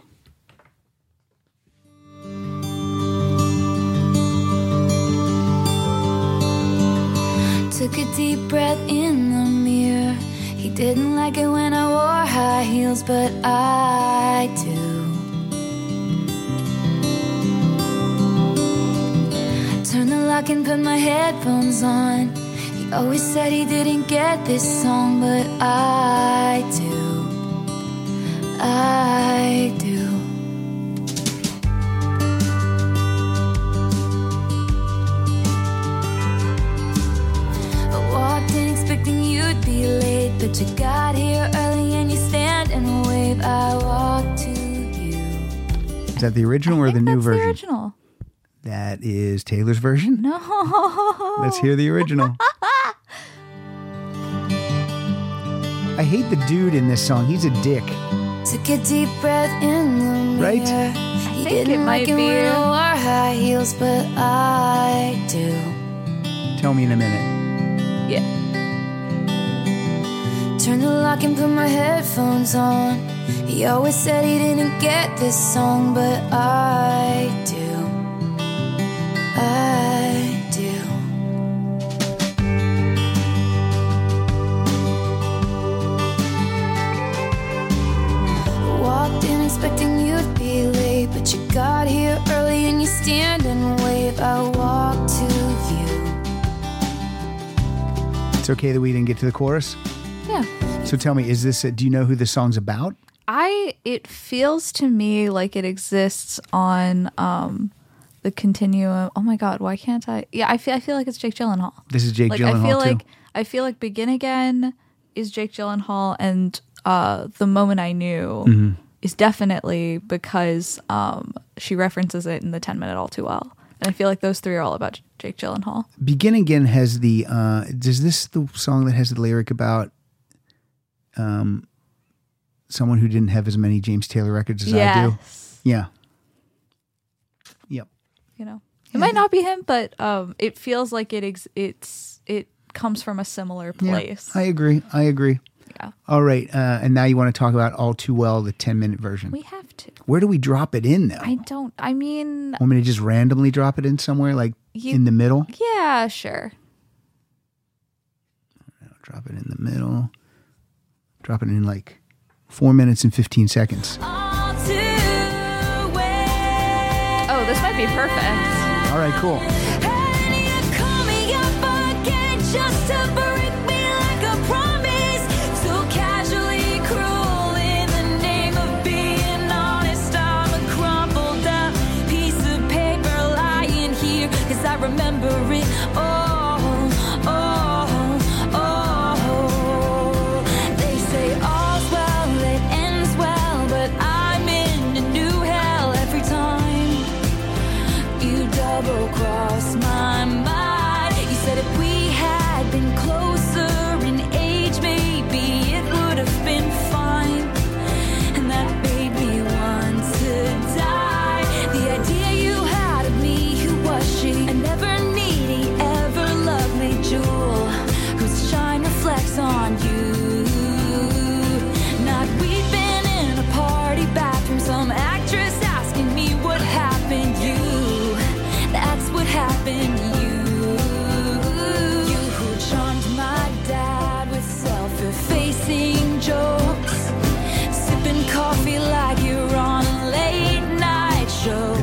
Took a deep breath in the mirror. He didn't like it when I wore high heels, but I do. Turned the lock and put my headphones on. He always said he didn't get this song, but I do. I do. I walked in expecting you'd be late, but you got here early and you stand and wave. I walked to you. Is that the original or I the think new that's version? the original. That is Taylor's version. No. Let's hear the original. I hate the dude in this song. He's a dick. Took a deep breath in the mirror. Right? He think didn't it might like it be- when I wore high heels, but I do. Tell me in a minute. Yeah. Turned the lock and put my headphones on. He always said he didn't get this song, but I do. I do. Walked in expecting you'd be late, but you got here early and you stand and wave. I walked to you. It's okay that we didn't get to the chorus. Yeah. So tell me, is this? A, do you know who this song's about? I it feels to me like it exists on um the continuum. Oh my god, why can't I? Yeah, I feel I feel like it's Jake Gyllenhaal. This is Jake Like Gyllenhaal I feel too. like I feel like Begin Again is Jake Gyllenhaal, and uh The Moment I Knew Mm-hmm. is definitely because um she references it in the ten minute All Too Well. And I feel like those three are all about Jake Gyllenhaal. Begin Again has the. Uh, is this the song that has the lyric about um someone who didn't have as many James Taylor records as I do? Yes. Yeah. Yep. You know, it might not be him, but um, it feels like it. Ex- it's it comes from a similar place. Yeah, I agree. I agree. Yeah. All right. Uh, and now you want to talk about All Too Well, the ten minute version. We have to. Where do we drop it in, though? I don't. I mean, Want me to just randomly drop it in somewhere, like You- in the middle? yeah, sure. Drop it in the middle. Drop it in like four minutes and fifteen seconds. All too well. Oh, this might be perfect. All right, cool. And you call me up again just to break me like a promise. So casually cruel in the name of being honest. I'm a crumpled up piece of paper lying here. Cause I remember it all, all, all.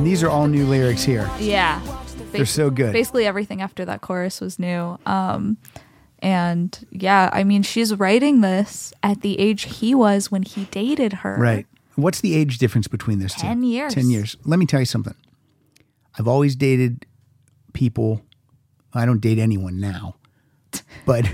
And these are all new lyrics here. Yeah. They're so good. Basically everything after that chorus was new. Um, and yeah, I mean, she's writing this at the age he was when he dated her. Right. What's the age difference between those two? Ten years. Ten years. Let me tell you something. I've always dated people. I don't date anyone now, but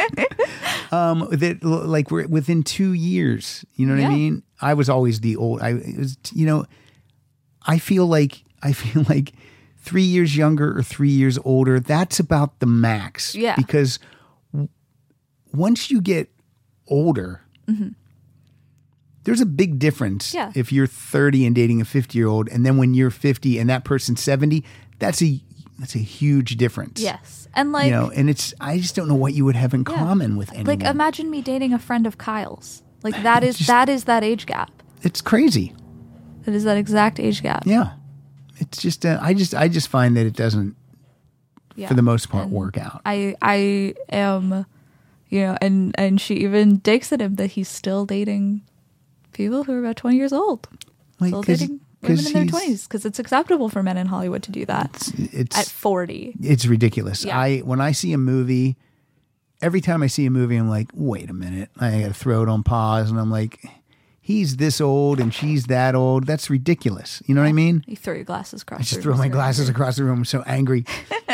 um, that like we're within two years. You know what Yeah. I mean? I was always the old. I it was. You know, I feel like I feel like three years younger or three years older. That's about the max. Yeah. Because w- once you get older. Mm-hmm. There's a big difference Yeah. if you're thirty and dating a fifty-year-old, and then when you're fifty and that person's seventy, that's a that's a huge difference. Yes. And like, you know, and it's I just don't know what you would have in Yeah. common with anyone. like imagine me dating a friend of Kyle's. Like that is Just- that is that age gap. It's crazy. It is that exact age gap. Yeah, it's just uh, I just I just find that it doesn't, Yeah. for the most part, And work out. I I am, you know, and and she even digs at him that he's still dating people who are about twenty years old. Like, Still 'cause- dating women 'cause in their he's- twenties because it's acceptable for men in Hollywood to do that It's it's, at forty. it's ridiculous. Yeah. I when I see a movie, every time I see a movie, I'm like, wait a minute, I got to throw it on pause, and I'm like, he's this old and she's that old. That's ridiculous. You know what I mean? You throw your glasses across. I just the throw room, my so glasses angry. across the room. I'm so angry.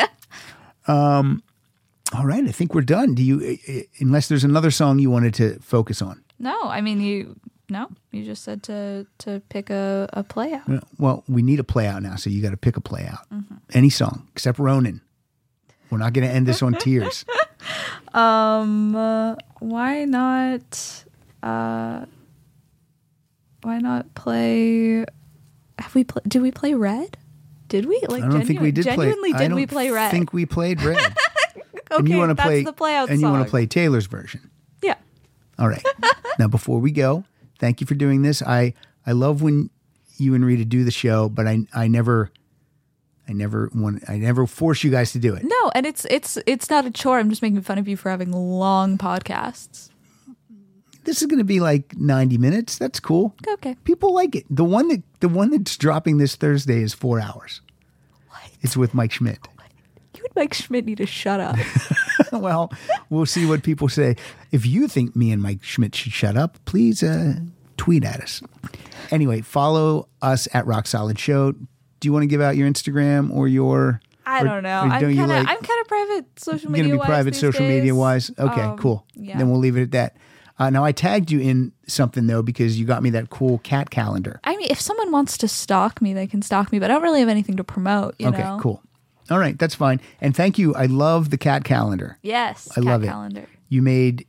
um, all right, I think we're done. Do you, uh, uh, unless there's another song you wanted to focus on? No, I mean you. No, you just said to to pick a, a play out. Uh, Well, we need a play out now, so you got to pick a play out. Mm-hmm. Any song except Ronin. We're not going to end this on tears. Um, uh, why not? Uh, why not play? Have we play? Did we play Red? Did we? Like, I don't think we did play. Genuinely, I did don't we play Red? think we played Red. okay, and you want to that's play the play out and you song. want to play Taylor's version. Yeah. All right. Now, before we go, thank you for doing this. I I love when you and Rita do the show, but I I never I never want I never force you guys to do it. No, and it's it's it's not a chore. I'm just making fun of you for having long podcasts. This is going to be like ninety minutes. That's cool. Okay. People like it. The one that the one that's dropping this Thursday is four hours. What? It's with Mike Schmidt. You and Mike Schmidt need to shut up. Well, we'll see what people say. If you think me and Mike Schmidt should shut up, please uh, tweet at us. Anyway, follow us at Rock Solid Show. Do you want to give out your Instagram or your? I or- don't know. or I'm don't you kind of like- I'm kind of private social You're media. going to be wise private these social days. media wise. Okay, Um, cool. Yeah. Then we'll leave it at that. Uh, now I tagged you in something though because you got me that cool cat calendar. I mean, if someone wants to stalk me, they can stalk me, but I don't really have anything to promote. You Okay, know? cool. All right, that's fine. And thank you. I love the cat calendar. Yes, I cat love it. calendar. You made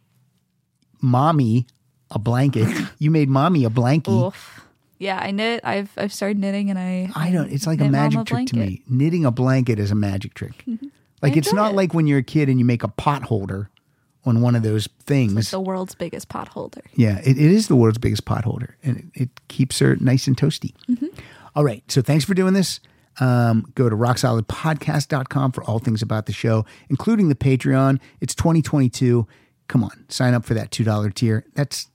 mommy a blanket. You made mommy a blankie. Oof. Yeah, I knit. I've I've started knitting, and I I don't. It's like a knit mom magic trick to blanket. me. Knitting a blanket is a magic trick. Like it's enjoy not it. like when you're a kid and you make a pot holder on one of those things. It's the world's biggest pot holder. Yeah, it, it is the world's biggest pot holder, and it, it keeps her nice and toasty. Mm-hmm. All right, so thanks for doing this. Um, go to rock solid podcast dot com for all things about the show, including the Patreon. It's twenty twenty-two. Come on, sign up for that two dollar tier. That's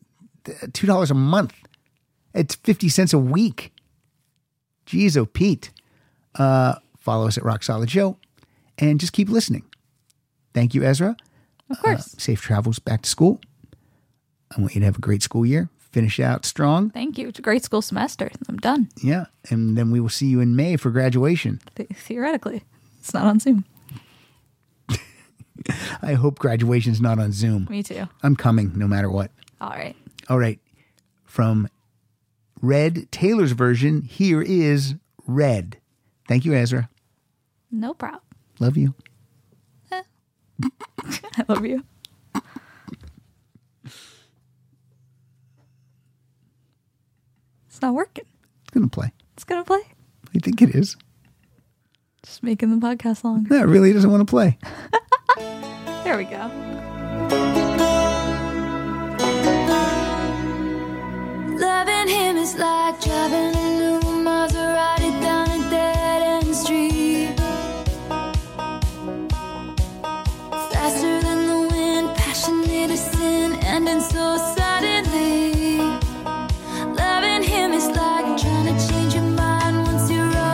two dollars a month. It's fifty cents a week. Jeez, oh, Pete. Uh, follow us at Rock Solid Show and just keep listening. Thank you, Ezra. Of course. Uh, safe travels back to school. I want you to have a great school year. Finish out strong. Thank you. It's a great school semester. I'm done. Yeah. And then we will see you in May for graduation. The- theoretically, it's not on Zoom. I hope graduation's not on Zoom. Me too. I'm coming no matter what. All right. All right. From Red Taylor's version, here is Red. Thank you, Ezra. No problem. Love you. I love you. It's not working. It's going to play. It's gonna play. I think it is. Just making the podcast longer. No, it really doesn't want to play. There we go. Loving him is like driving a new Maserati down a dead-end street. Faster than the wind, passionate as sin, ending so suddenly. Loving him is like trying to change your mind once you're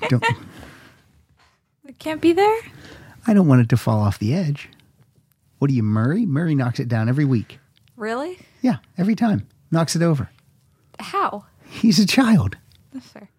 Don't, It can't be there? I don't want it to fall off the edge. What are you, Murray? Murray knocks it down every week. Really? Yeah, every time. Knocks it over. How? He's a child. That's fair.